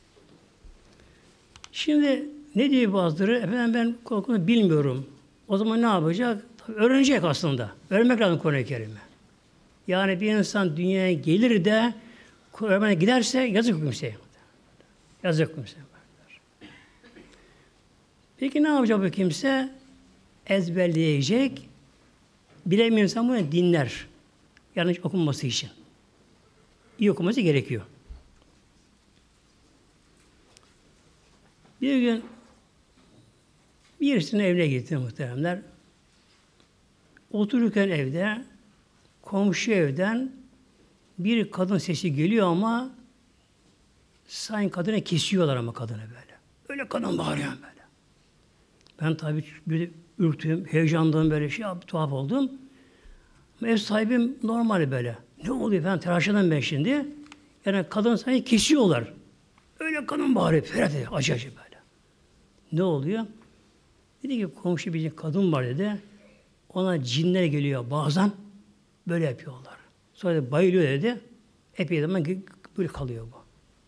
Şimdi ne diyor bazıları? Efendim ben korkunu bilmiyorum. O zaman ne yapacak? Tabii öğrenecek aslında. Öğrenmek lazım Kur'an-ı Kerim'i. Yani bir insan dünyaya gelir de Kur'an'a giderse yazık kimseye. Yazık kimseye. Peki ne yapacak bu kimse? Ezberleyecek. Bilemiyor insan bunu dinler. Yanlış okunması için. İyi okuması gerekiyor. Bir gün birisinin evine gitti muhteremler. Otururken evde komşu evden bir kadın sesi geliyor ama sanki kadını kesiyorlar ama kadını böyle. Öyle kadın bağırıyor böyle. Ben tabii bir ürktüm, heyecanlandım böyle tuhaf oldum. Ev sahibim normal böyle. Ne oluyor ben telaşladım ben şimdi. Yani kadın sanki kesiyorlar. Öyle kadın bağırıyor. Ferhat dedi. Acı böyle. Ne oluyor? Dedi ki komşu bir kadın var dedi. Ona cinler geliyor bazen. Böyle yapıyorlar. Sonra da bayılıyor dedi. Epey zaman böyle kalıyor bu.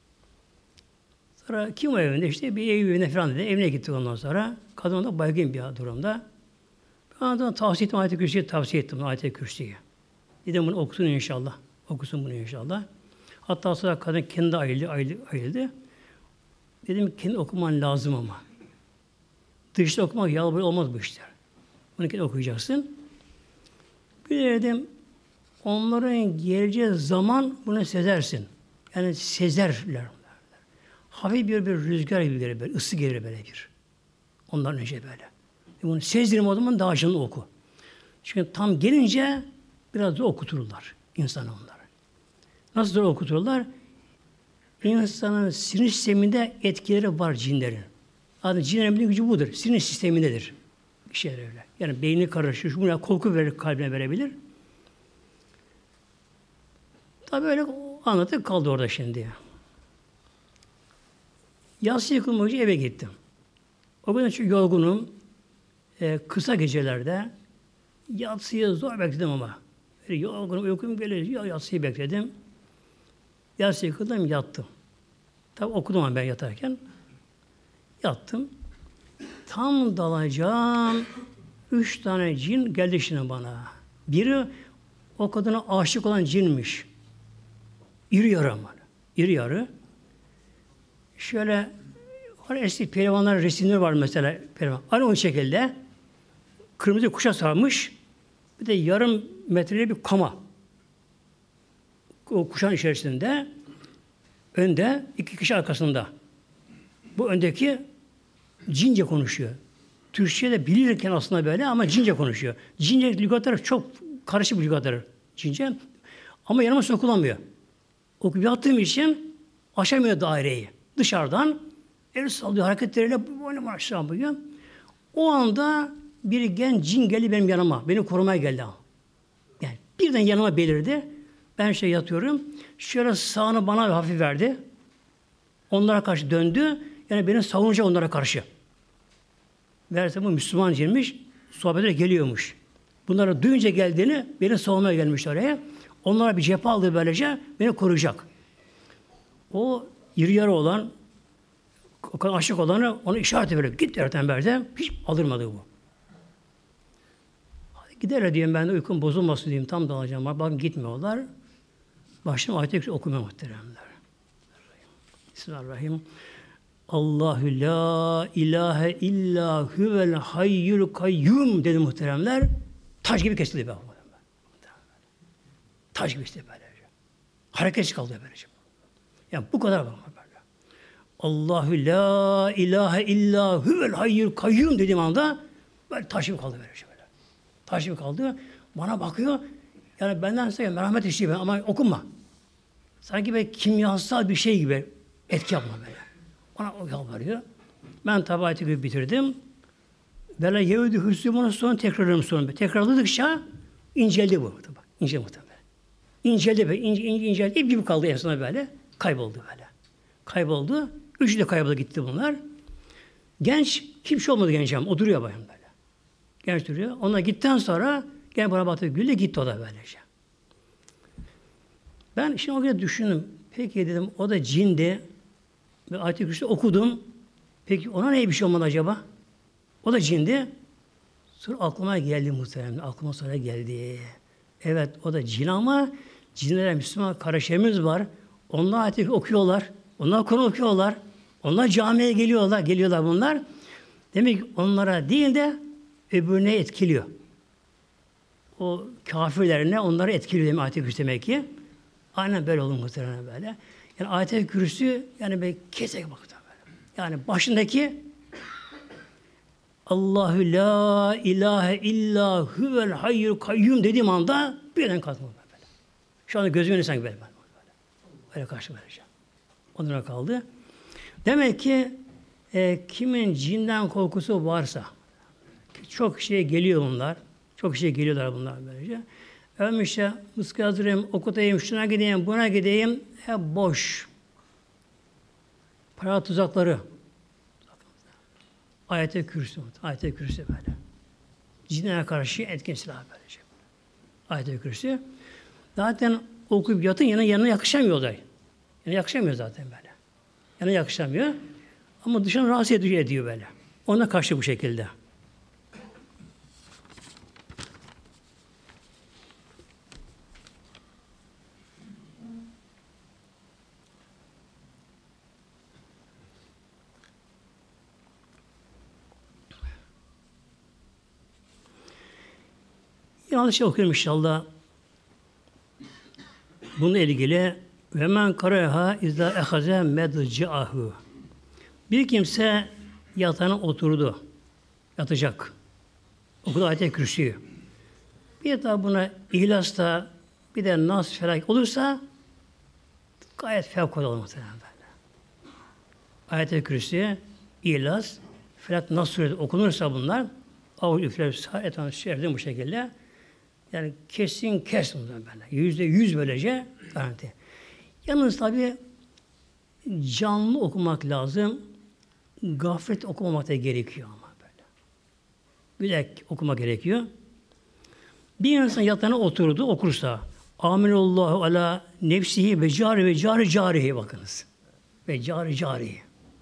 Sonra kim o evinde? İşte bir evine falan dedi. Evine gittik ondan sonra. Kadın da baygın bir durumda. Ben de tavsiye ettim ayet-i kürsüyü, tavsiye ettim ayet-i kürsüyü. Dedim bunu okusun inşallah. Okusun bunu inşallah. Hatta sonra kadın kendi ayıldı. Dedim kendi okuman lazım ama. Dışta okumak yalvarı olmaz bu işler. Bunu kendi okuyacaksın. Bir de dedim onların geleceği zaman bunu sezersin. Yani sezerler. Hafif bir rüzgar gibi gelir böyle, ısı gelir böyle bir. Ondan önce böyle. Bunu sezdirim o zaman daha canlı oku. Çünkü tam gelince biraz da okutururlar insan onları. Nasıl da okutururlar? İnsanın sinir sisteminde etkileri var cinlerin. Adı cinlerin bir gücü budur. Sinir sistemindedir. Bir şey öyle. Yani beyni karışır, buna korku verir, kalbine verebilir. Tabii öyle anlatıp kaldı orada şimdi. Yatsı yıkılmayınca eve gittim. O gün çok yorgunum. Kısa gecelerde yatsıyı zor bekledim ama. Yorgunum, uykum geliyor. Yatsıyı bekledim. Yatsı yıkıldım, yattım. Tabi okudum ama ben yatarken. Yattım. Tam dalacağım. 3 tane cin geldi şimdi bana. Biri o kadına aşık olan cinmiş. İri yarı ama. İri yarı. Şöyle eski pehlivanların resimleri var mesela. Pehlivan. Aynı o şekilde kırmızı kuşa sarmış. Bir de yarım metrelik bir kama. O kuşağın içerisinde önde 2 kişi arkasında. Bu öndeki cince konuşuyor. Türkçe'de bilirken aslında böyle ama cince konuşuyor. Cince lügatları çok karışık bir lügatları. Cince. Ama yanıma sokulamıyor. Okuyup yattığım için aşamıyor daireyi. Dışarıdan el sallıyor hareketleriyle böyle aşağı yapıyor. O anda bir genç cin geldi benim yanıma. Beni korumaya geldi. Yani birden yanıma belirdi. Ben yatıyorum. Şöyle sağını bana hafif verdi. Onlara karşı döndü. Yani beni savunacak onlara karşı. Meğerse bu Müslüman cinmiş. Sohbete geliyormuş. Bunları duyunca geldiğini beni savunmaya gelmiş oraya. Onlara bir cephe aldı böylece. Beni koruyacak. O iri yarı olan aşık olanı ona işaret veriyor. Git Ertenber'de. Hiç aldırmadı bu. Hadi gider diyeyim ben de uykum bozulmasın diyeyim. Tam dalacağım. Bakın gitmiyorlar. Başım ayet-i okumaya muhteremler. Bismillahirrahmanirrahim. Allahu la ilahe illa huvel hayyul kayyum dedi muhteremler. Taş gibi kesildi be. Taş gibi işte böyle. Hareketsiz kaldı böylece. Yani bu kadar bakma böyle. Allahu la ilahe illa huvel hayyul kayyum dediğim anda böyle taş gibi kaldı böylece böyle. Taş gibi kaldı. Bana bakıyor. Yani benden size merhamet istiyor ama okunma. Sanki böyle kimyasal bir şey gibi etki yapma böyle. Bana o yalvarıyor. Ben tabi ayeti gibi bitirdim. Böyle Yehudi Hüsnü'nün sonra tekrarlarım sonra. Tekrarladıkça inceldi bu. İnceldi muhtemelen. İnceldi be. İnceldi. İp gibi kaldı en sona böyle. Kayboldu böyle. Kayboldu. Üçü de kayboldu gitti bunlar. Genç, hiçbir şey olmadı genç ama. O duruyor bayan böyle. Genç duruyor. Onlar gittikten sonra gene bana baktı gülle gitti o da böylece. Ben şimdi o gün düşündüm. Peki dedim o da cindi. Ve ayet-i kürsüde okudum. Peki ona neye bir şey olmadı acaba? O da cindi. Sonra aklıma geldi muhtemelen. Aklıma sonra geldi. Evet o da cin ama cinlere Müslüman kardeşlerimiz var. Onlar ayet okuyorlar. Onlar Kur'an okuyorlar. Onlar camiye geliyorlar. Geliyorlar bunlar. Demek ki onlara değil de öbürüne etkiliyor. O kafirlerine onları etkiliyor demek ayet-i kürsü demek ki. Aynen böyle olur muhtemelen böyle. Yani ayet-i kürsü yani böyle kesek bakıyor böyle. Yani başındaki Allahu la ilahe illa huvel hayyul kayyum dediğim anda birden kalkmıyor böyle. Şu anda gözümün önünde sanki böyle. Böyle karşı vereceğim. Onlara kaldı. Demek ki kimin cinden korkusu varsa çok şey geliyor bunlar. Çok şey geliyorlar bunlar böylece. Ben işte mıskı hazırlayayım, okutayım, şuna gideyim, buna gideyim. Hep boş. Para tuzakları. Ayet-i kürsü. Ayet-i kürsü böyle. Cinlere karşı etkin silah böylece. Ayet-i kürsü. Zaten okuyup yatın yanına yakışamıyor o da. Yani yakışamıyor zaten böyle. Yani yakışamıyor. Ama dışarı rahatsız ediyor böyle. Ona karşı bu şekilde. Yanlış şey okuyorum inşallah. Bununla ilgili ve men karaha izâ ehaze medca'ahu. Bir kimse yatağına oturdu. Yatacak. Okudu ayet-i kürsüyü. Bir de buna İhlas'ta bir de Nas felak olursa gayet fevkalade olur muhtemelen böyle. Ayet-i kürsü, İhlas, felak Nas suresi okunursa bunlar avuç üfler, etan şerden bu şekilde yani kesin kes bunlar böyle. %100 böylece garanti. Yalnız tabi canlı okumak lazım. Gaflet okumamak da gerekiyor ama böyle. Bilek okuma gerekiyor. Bir insan yatağına oturdu, okursa Aminullahu ala nefsihi ve cari carihi bakınız. Ve carihi.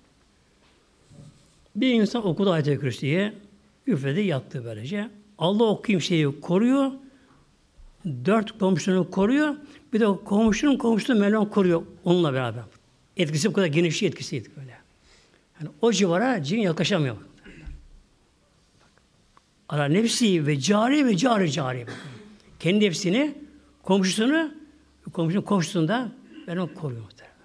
Bir insan okudu ayet-i kürsüye, üfledi, yattı böylece. Allah o kimseyi koruyor, 4 komşusunu koruyor, bir de komşusunu Mevlam koruyor onunla beraber. Etkisi bu kadar geniş etkisiydi böyle. Yani o civara cin yaklaşamıyor. Ala nefsi ve cari. Kendi nefsini, komşunun komşusunda Mevlam koruyor.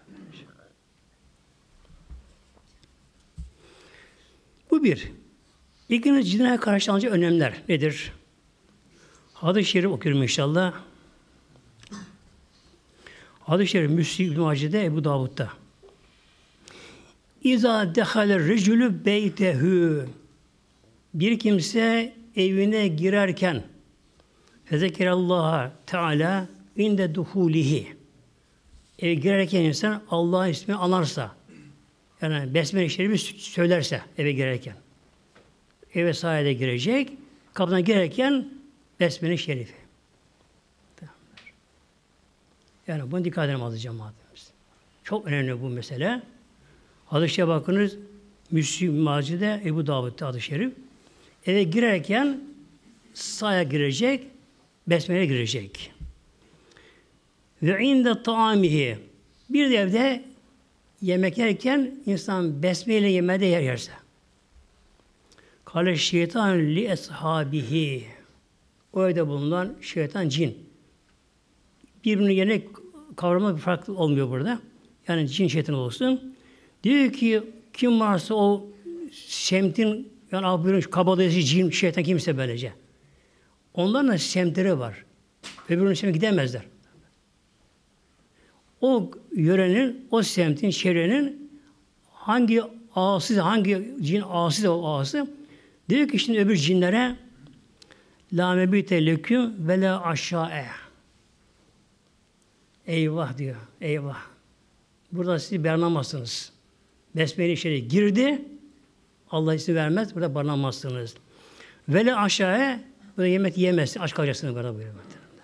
Bu bir. İkinci cinayet karşılanacak önlemler nedir? Hadis-i Şerif okuyorum inşallah. Hadis-i Şerif Müslim İbn-i Mace'de, Ebu Davud'da. İza dehale recülü beytehü. Bir kimse evine girerken fezekerallaha Teala inde duhulihi. Eve girerken insan Allah'ın ismini anarsa, yani Besmele-i Şerif'i söylerse eve girerken. Eve sahile girecek, kapıdan girerken Besmele-i Şerifi. Yani bunu dikkat edelim aziz cemaatimiz. Çok önemli bu mesele. Hadis-i Şerif'e bakınız, Müslim Mace'de, Ebu Davud'da hadis-i Şerif. Eve girerken sahaya girecek, Besmele'ye girecek. Ve inde taamihi. Bir de evde yemek yerken insan besmeyle yemede yerse. Kale şeytan li eshabihi. O evde bulunan şeytan cin. Birbirinin yerine kavrama bir farklı olmuyor burada. Yani cin şeytan olsun. Diyor ki kim varsa o semtin yani abinin kabadayısı cin şeytan kimse böylece. Onların da semtleri var. Öbürünün semtine gidemezler. O yörenin, o semtin, çevrenin hangi cin ağası o ağası diyor ki şimdi öbür cinlere la mebite leküm ve la aşae. Eyvah diyor. Eyvah. Burada siz barınamazsınız. Besmele-i Şerif girdi. Allah izni vermez. Burada barınamazsınız. Ve la aşae burada yemek yiyemezsiniz. Aç kalacaksınız burada buyuruyor.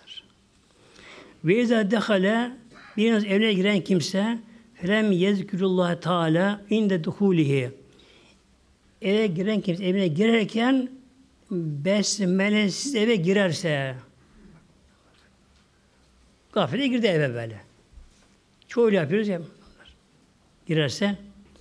Ve izâ dehale biriniz evine giren kimse felem yezkürullah Teala inde duhulihi. Eve giren kimse evine girerken besmelesiz eve girerse gafile girdi eve böyle. Çoğuyla yapıyoruz ya. Girerse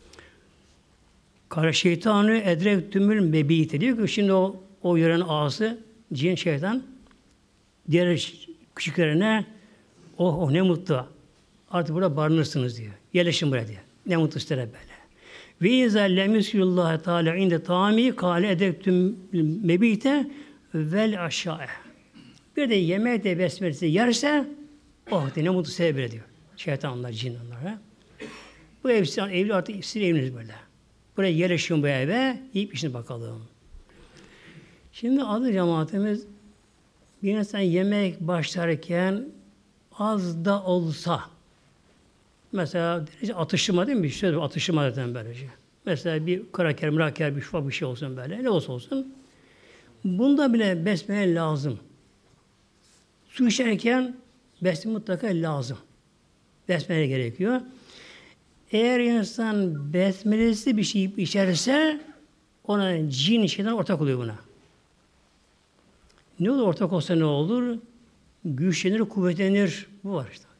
kara şeytanı edrektümül mebite diyor ki şimdi o yören ağası cin şeytan diğer küçüklerine oh ne mutlu. Artık burada barınırsınız diyor. Yerleşin buraya diyor. Ne mutlu istere böyle. Ve izâ lemüsüllâhe Teâlâ inde tâmi kâle edektüm mebite vel aşâe. Bir de yemeği de besmelesi yerse oh diye ne mutlu istere diyor. Şeytanlar, cin onlara. Bu evli artık sizin eviniz böyle. Buraya yerleşin bu eve, yiyip işine bakalım. Şimdi adı cemaatimiz bir insan yemek başlarken az da olsa mesela atıştırma değil mi? Bir şey atıştırma zaten böylece. Mesela bir kraker, mraker, bir şey olsun böyle. Ne olsa olsun. Bunda bile besmele lazım. Su içerken besmele mutlaka lazım. Besmele gerekiyor. Eğer insan besmelesi bir şey içerse ona cin şeyden ortak oluyor buna. Ne olur ortak olsa ne olur? Güçlenir, kuvvetlenir. Bu var işte.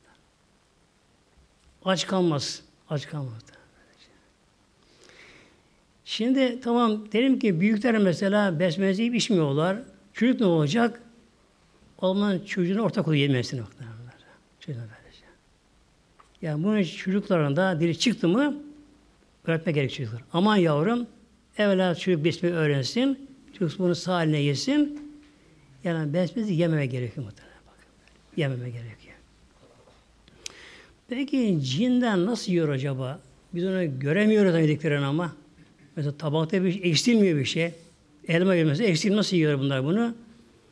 Aç kalmaz. Aç kalmaz. Şimdi tamam derim ki büyükler mesela besmele yiyip içmiyorlar. Çocuk ne olacak? Olmanın çocuğuna ortak oluyor yemesine. Yani bunun çocuklarında dili çıktı mı öğretmek gerek çocuklar. Aman yavrum evvela çocuk besmele öğrensin. Çocuk bunu haline yesin. Yani besmele yememe gerekiyor muhtemelen. Yememe gerekiyor. Peki cinden nasıl yiyor acaba? Biz onu göremiyoruz yediklerini ama. Mesela tabakta bir şey, eksilmiyor bir şey. Elma yemesi eksilmiyor. Nasıl yiyor bunlar bunu?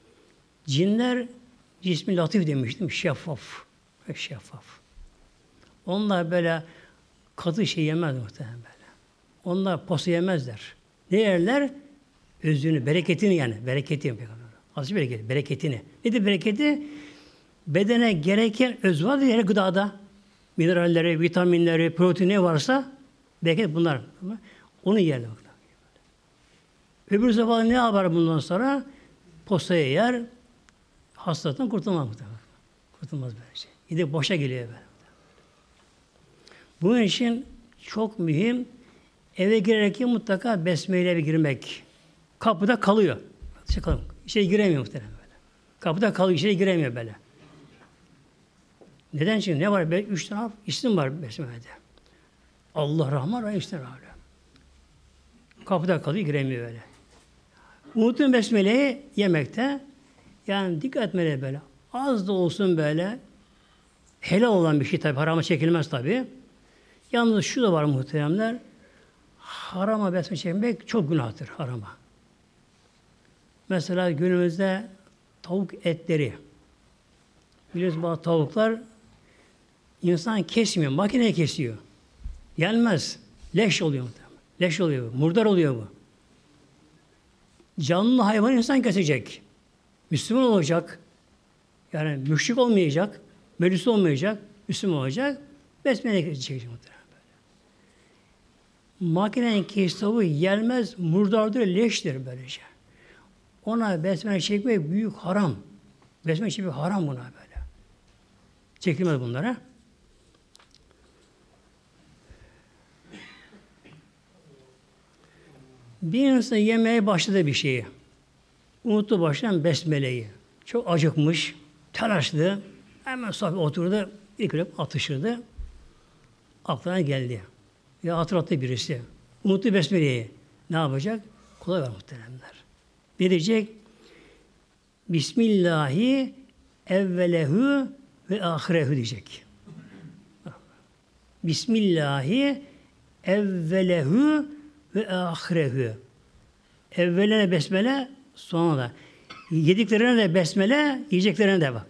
Cinler cismi latif demiştim. Şeffaf. Şeffaf. Onlar böyle katı şey yemez muhtemelen böyle. Onlar posa yemezler. Ne yerler? Özünü, bereketini yani. Bereketini. Azıcık bereketi. Bereketini. Nedir bereketi? Bedene gereken öz var ya gıdada. Mineralleri, vitaminleri, proteini ne varsa bereket bunlar. Onu yerler. Öbür sefer ne yapar bundan sonra? Postayı yer, hastalıktan kurtulmaz muhtemelen. Kurtulmaz böyle şey. Gidip boşa geliyor böyle. Bunun için çok mühim, eve girerken mutlaka besmeyle girmek. Kapıda kalıyor. İçeri giremiyor muhtemelen böyle. Kapıda kalıyor, içeri giremiyor böyle. Neden? Çünkü ne var? Üç tane isim var besmelede. Allah Rahman Rahim işte Rahman. Kapıda kalıyor, giremiyor böyle. Unutun besmeleyi yemekte. Yani dikkat etmeli böyle. Az da olsun böyle. Helal olan bir şey tabi. Harama çekilmez tabi. Yalnız şu da var muhteremler. Harama besmele çekmek çok günahtır harama. Mesela günümüzde tavuk etleri. Biliyorsunuz bazı tavuklar insan kesmiyor. Makine kesiyor. Yenmez. Leş oluyor muhtemelen. Leş oluyor bu. Murdar oluyor bu. Canlı hayvan insan kesecek. Müslüman olacak. Yani müşrik olmayacak. Meclis olmayacak. Müslüman olacak. Besmele çekecek muhtemelen böyle. Makinenin kestiği tavuğu yenmez. Murdardır, leştir böylece. Ona besmele çekmek büyük haram. Besmele çekmek haram buna böyle. Çekilmez bunlara. Bir insan yemeye başladı bir şeyi. Unuttu baştan besmeleyi. Çok acıkmış, telaşlı. Hemen sohbet oturdu, ilk atışırdı. Aklına geldi. Ya hatırlattı birisi. Unuttu besmeleyi. Ne yapacak? Kolay var muhteremler. Ne diyecek? Bismillahi evvelehu ve ahirehu diyecek. Bismillahi evvelehu ve ahirehu. Evveline besmele, sonra da. Yediklerine de besmele, yiyeceklerine de bak.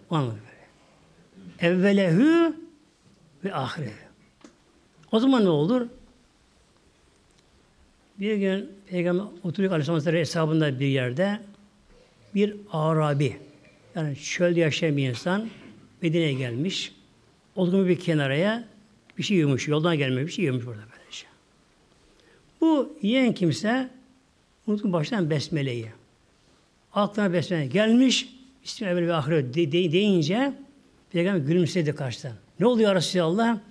Evvelehu ve ahirehu. O zaman ne olur? Bir gün Peygamber oturuyor Aleyhisselam hesabında bir yerde bir Arabi, yani çölde yaşayan bir insan Medine'ye gelmiş. Olgun bir kenaraya bir şey yiyormuş. Yoldan gelmemiş bir şey yiyormuş burada böylece. Bu yiyen kimse unutun baştan besmeleyi. Aklına besmele gelmiş. Bismillah ve ahiret deyince Peygamber gülümsedi karşıdan. Ne oluyor Resulallah?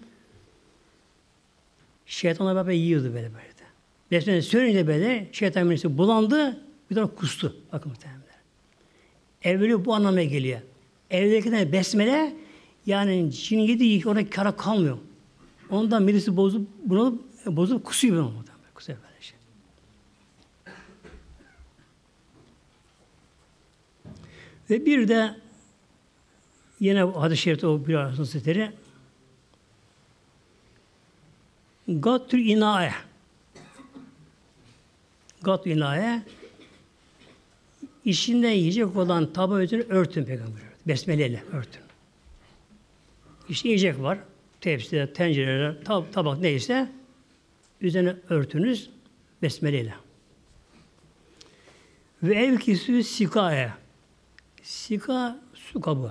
Şeytanla beraber yiyordu böyle. Besmele söyleyince böyle şeytan birisi bulandı, bir de kustu. Bakın muhtemelen. Evveli bu anlamına geliyor. Evvelkinden besmele yani cin yediği orada kara kalmıyor. Ondan birisi bozup kusuyor bunu. Kusuyor böyle şey. Ve bir de yine hadis-i şerifte o bir arasında seteri Gattül inae Gattül inae içinde yiyecek olan tabağı üzerine örtün peygamber. Besmeleyle örtün. İşte yiyecek var. Tepside, tencereler, tabak neyse üzerine örtünüz besmeleyle. Ve evkisü sikaya. Sika su kabı.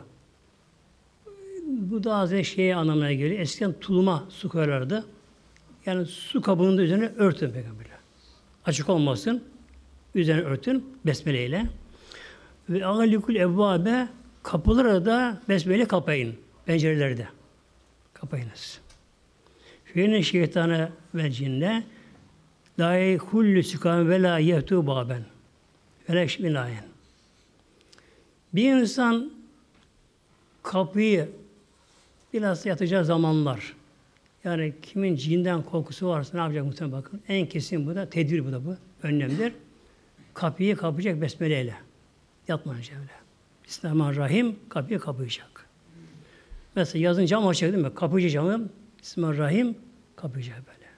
Bu da az şeye anlamına geliyor. Eskiden tuluma su koyarlardı. Yani su kabının da üzerine örtün peygamberle. Açık olmasın. Üzerine örtün besmeleyle. Ve ağalikul evvabe kapıları da besmeleyle kapayın. Pencereleri de. Kapayınız. Feyne şeytanı ve cinne la kullu sikam ve la yehtu baben. Veleş binayen. Bir insan kapıyı biraz yatacağı zamanlar yani kimin cinden korkusu varsa ne yapacak muhtemelen bakın. En kesin bu da tedbir bu da bu. Önlemdir. Kapıyı kapayacak besmeleyle. Yatmayınca öyle. Bismillahirrahmanirrahim kapıyı kapayacak. Mesela yazın cam açacak değil mi? Kapayacak camı. Bismillahirrahmanirrahim kapayacak böyle.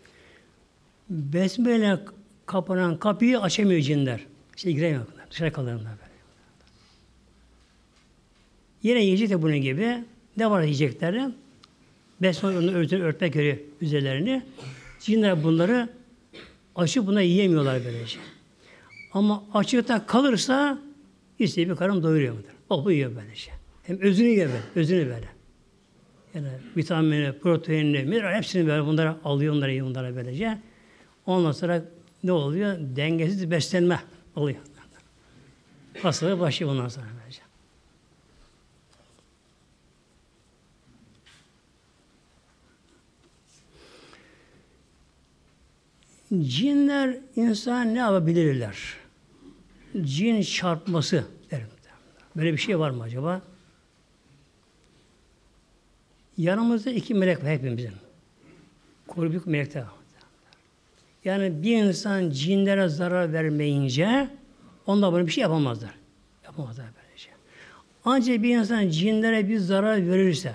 Besmele kapanan kapıyı açamıyor cinler. İşte giremiyor. Dışarı kalırlar böyle. Yine yiyecek de bunun gibi. Ne var yiyecekleri? Besmele onu örtmek gerekiyor üzerlerini. Cinler bunları açıp buna yiyemiyorlar böylece. Ama açıkta kalırsa istediği bir karın doyuruyor mudur? O bu yiyor böylece. Hem özünü yiyor böyle, özünü böyle. Yani vitamini, proteinini, mineral hepsini böyle bunlara alıyor, onları yiyor bunlara böylece. Ondan sonra ne oluyor? Dengesiz beslenme oluyor. Hastalığı başlıyor ondan sonra böylece. Cinler insan ne yapabilirler? Cin çarpması derim. Böyle bir şey var mı acaba? Yanımızda 2 melek var hepimizin. Koruyucu melekler var. Yani bir insan cinlere zarar vermeyince onlar böyle bir şey yapamazlar. Yapamazlar böylece. Ancak bir insan cinlere bir zarar verirse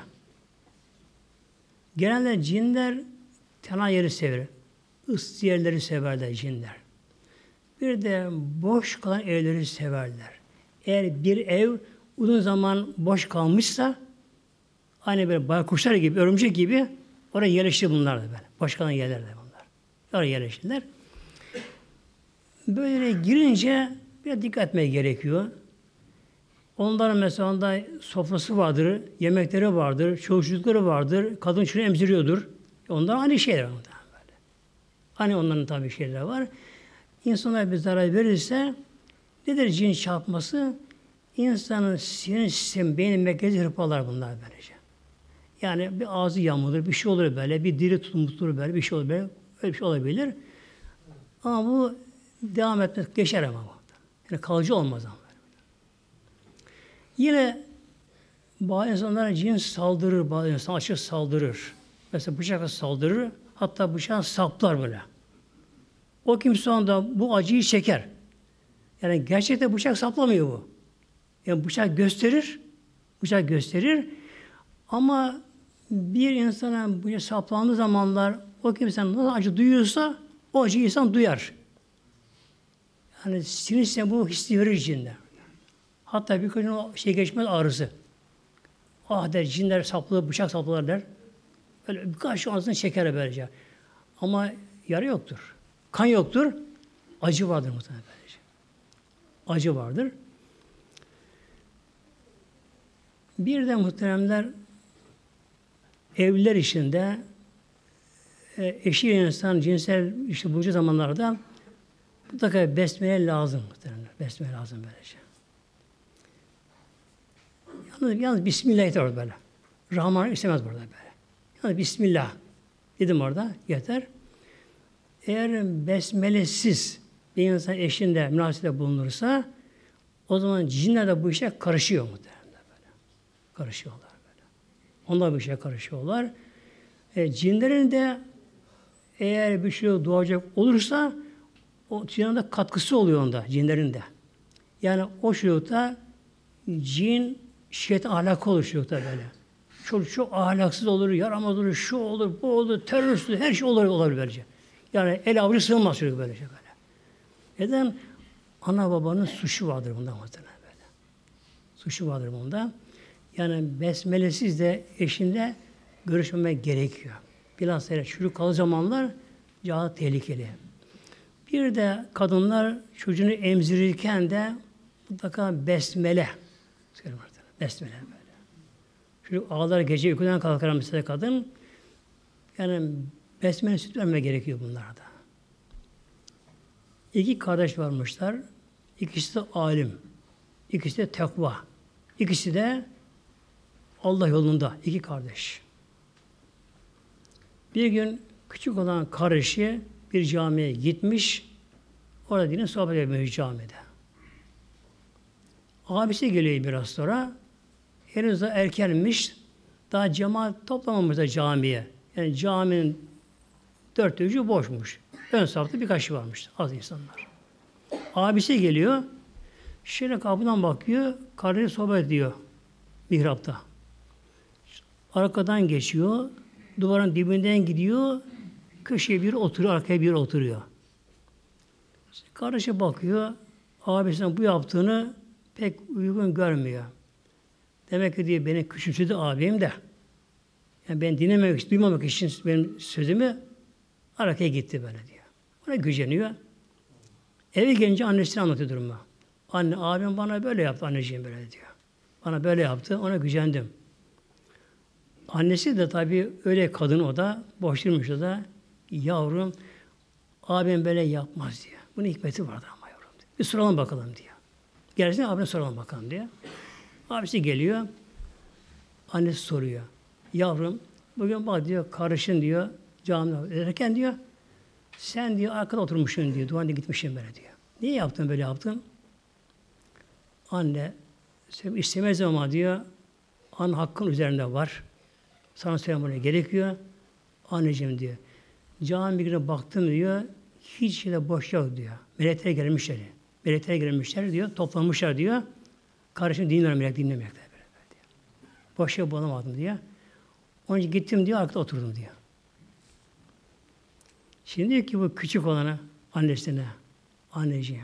genelde cinler tenha yeri sever. Issız yerleri severler cinler. Bir de boş kalan evleri severler. Eğer bir ev uzun zaman boş kalmışsa hani böyle baykuşlar gibi, örümcek gibi oraya yerleşir bunlar da böyle. Boş kalan yerler de bunlar. Oraya yerleşirler. Böyle girince bir dikkat etmeye gerekiyor. Onların mesela onda sofrası vardır, yemekleri vardır, çocukları vardır, kadın şunu emziriyordur. Onlar aynı şeyler böyle. Hani onların tabii şeyler var. İnsanlara bir zarar verirse nedir cin çarpması? İnsanın sinir sistemi, beynin merkezi hırpalar bunlar böylece. Yani bir ağzı yamulur, bir şey olur böyle, bir dili tutulur böyle, bir şey olur böyle, öyle bir şey olabilir. Ama bu devam etmez, geçer ama bu. Yani kalıcı olmaz ama. Yine bazı insanlara cin saldırır, bazı insanlar açık saldırır. Mesela bıçakla saldırır, hatta bıçağı saplar böyle. O kimse anda bu acıyı çeker. Yani gerçekten bıçak saplamıyor bu. Yani bıçak gösterir ama bir insana bıçak saplandığı zamanlar o kimsenin nasıl acı duyuyorsa o acıyı insan duyar. Yani sinir sistemi bu hissi verir cinler. Hatta birkaç gün o şey geçmez ağrısı. Ah der cinler saplı, bıçak saplılar der. Böyle birkaç gün ağzını çeker böylece. Ama yara yoktur. Kan yoktur. Acı vardır muhtemelen böylece. Acı vardır. Bir de muhteremler evliler içinde eşi insan cinsel işte bulunduğu zamanlarda mutlaka besmele lazım muhteremler. Besmele lazım böylece. Yalnız Bismillah yeter orada böyle. Rahman istemez burada böyle. Yalnız Bismillah dedim orada yeter. Eğer besmelesiz bir insan eşinde münasebette bulunursa o zaman cinler de bu işe karışıyor muhtemelen böyle. Karışıyorlar böyle. Onlar bu işe karışıyorlar. Cinlerin de eğer bir şey doğacak olursa o cinlerin de katkısı oluyor onda, cinlerin de. Yani o çocukta cin şiddet ahlakı olur çocukta böyle. Çok ahlaksız olur, yaramaz olur, şu olur, bu olur, terörist olur, her şey olur böylece. Yani el avucu sığmaz çocuk böylece böyle. Neden? Ana babanın suçu vardır bunda muhtemelen böyle. Suçu vardır bunda. Yani besmelesiz de eşinle görüşmemek gerekiyor. Bilhassa çocuk kalı zamanlar daha tehlikeli. Bir de kadınlar çocuğunu emzirirken de mutlaka besmele. Besmele böyle. Çocuk ağlar gece uykudan kalkar mesela kadın. Yani besmele süt vermeye gerekiyor bunlarda. 2 kardeş varmışlar. İkisi de alim. İkisi de tekva. İkisi de Allah yolunda. 2 kardeş. Bir gün küçük olan kardeşi bir camiye gitmiş. Orada dinin sohbet etmiş camide. Abisi geliyor biraz sonra. Henüz de erkenmiş. Daha cemaat toplamamış da camiye. Yani caminin 4/3'ü boşmuş. Ön safta birkaç kişi varmış. Az insanlar. Abisi geliyor. Şöyle kapıdan bakıyor. Kardeşi sohbet ediyor. Mihrapta. Arkadan geçiyor. Duvarın dibinden gidiyor. Köşeye bir oturuyor. Arkaya bir oturuyor. İşte kardeşe bakıyor. Abisinin bu yaptığını pek uygun görmüyor. Demek ki diye beni küçümsedi abim de. Yani ben dinlememek, duymamak için benim sözümü arkaya gitti böyle diyor. Ona güceniyor. Eve gelince annesine anlatıyor durumu. Anne, abim bana böyle yaptı anneciğim böyle diyor. Bana böyle yaptı, ona gücendim. Annesi de tabii öyle kadın o da, boş durmuş o da. Yavrum, abim böyle yapmaz diyor. Bunun hikmeti vardı ama yavrum diyor. Bir soralım bakalım diyor. Gelsin abine soralım bakalım diyor. Abisi geliyor. Annesi soruyor. Yavrum, bugün bak diyor, karışın diyor, camide ederken diyor, sen diyor arkada oturmuşsun diyor, duvarda gitmişsin böyle diyor. Niye yaptın böyle yaptın? Anne, sen istemez ama diyor, an hakkın üzerinde var. Sana söylemeye gerekiyor. Anneciğim diyor, cami girip baktım diyor, hiç şeyde boş yok diyor. Melekler gelmişler. Melekler gelmişler diyor, toplanmışlar diyor. Karışın dinliyorum, melek dinlemekler. Boş yer bulamadım diyor. Onun için gittim diyor, arkada oturdum diyor. Şimdi diyor ki bu küçük olana, annesine, anneciğim,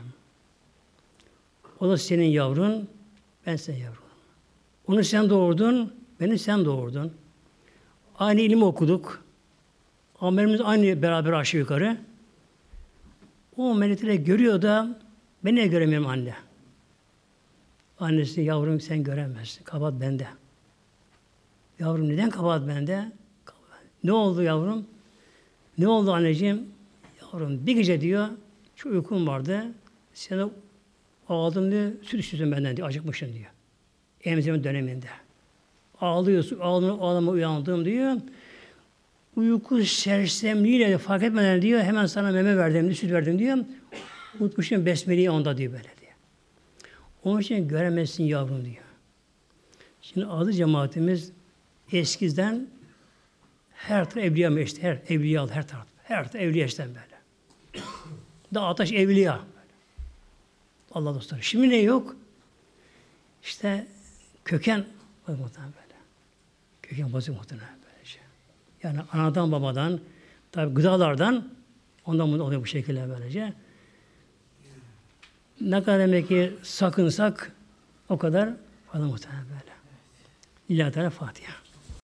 o da senin yavrun, ben senin yavrun. Onu sen doğurdun, beni sen doğurdun. Aynı ilmi okuduk. Amelimiz aynı beraber aşağı yukarı. O melekleri görüyor da ben niye göremiyorum anne? Annesi, yavrum sen göremezsin. Kabahat bende. Yavrum neden kabahat bende? Ne oldu yavrum? Ne oldu anneciğim? Yavrum bir gece diyor, şu uykum vardı. Seni ağladım diyor, süt içiyorsun benden diyor, acıkmışsın diyor. Emzirme döneminde. Ağlıyorsun, ağlama uyandım diyor. Uyku sersemliğiyle fark etmeden diyor, hemen sana meme verdim diyor, süt verdim diyor. Unutmuşum besmeleyi onda diyor böyle diyor. Onun için göremezsin yavrum diyor. Şimdi adı cemaatimiz eskiden her taraf evliya meşte, her evliya, her taraf. Her taraf evliya işte böyle. Daha ataş evliya. Böyle. Allah dostları. Şimdi ne yok? İşte köken muhtemelen böyle. Köken bozuk muhtemelen böyle şey. Yani anadan babadan, tabi gıdalardan ondan bunu oluyor bu şekilde böylece. Ne kadar demek ki sakınsak o kadar fazla muhtemelen böyle. İlla Teala Fatiha.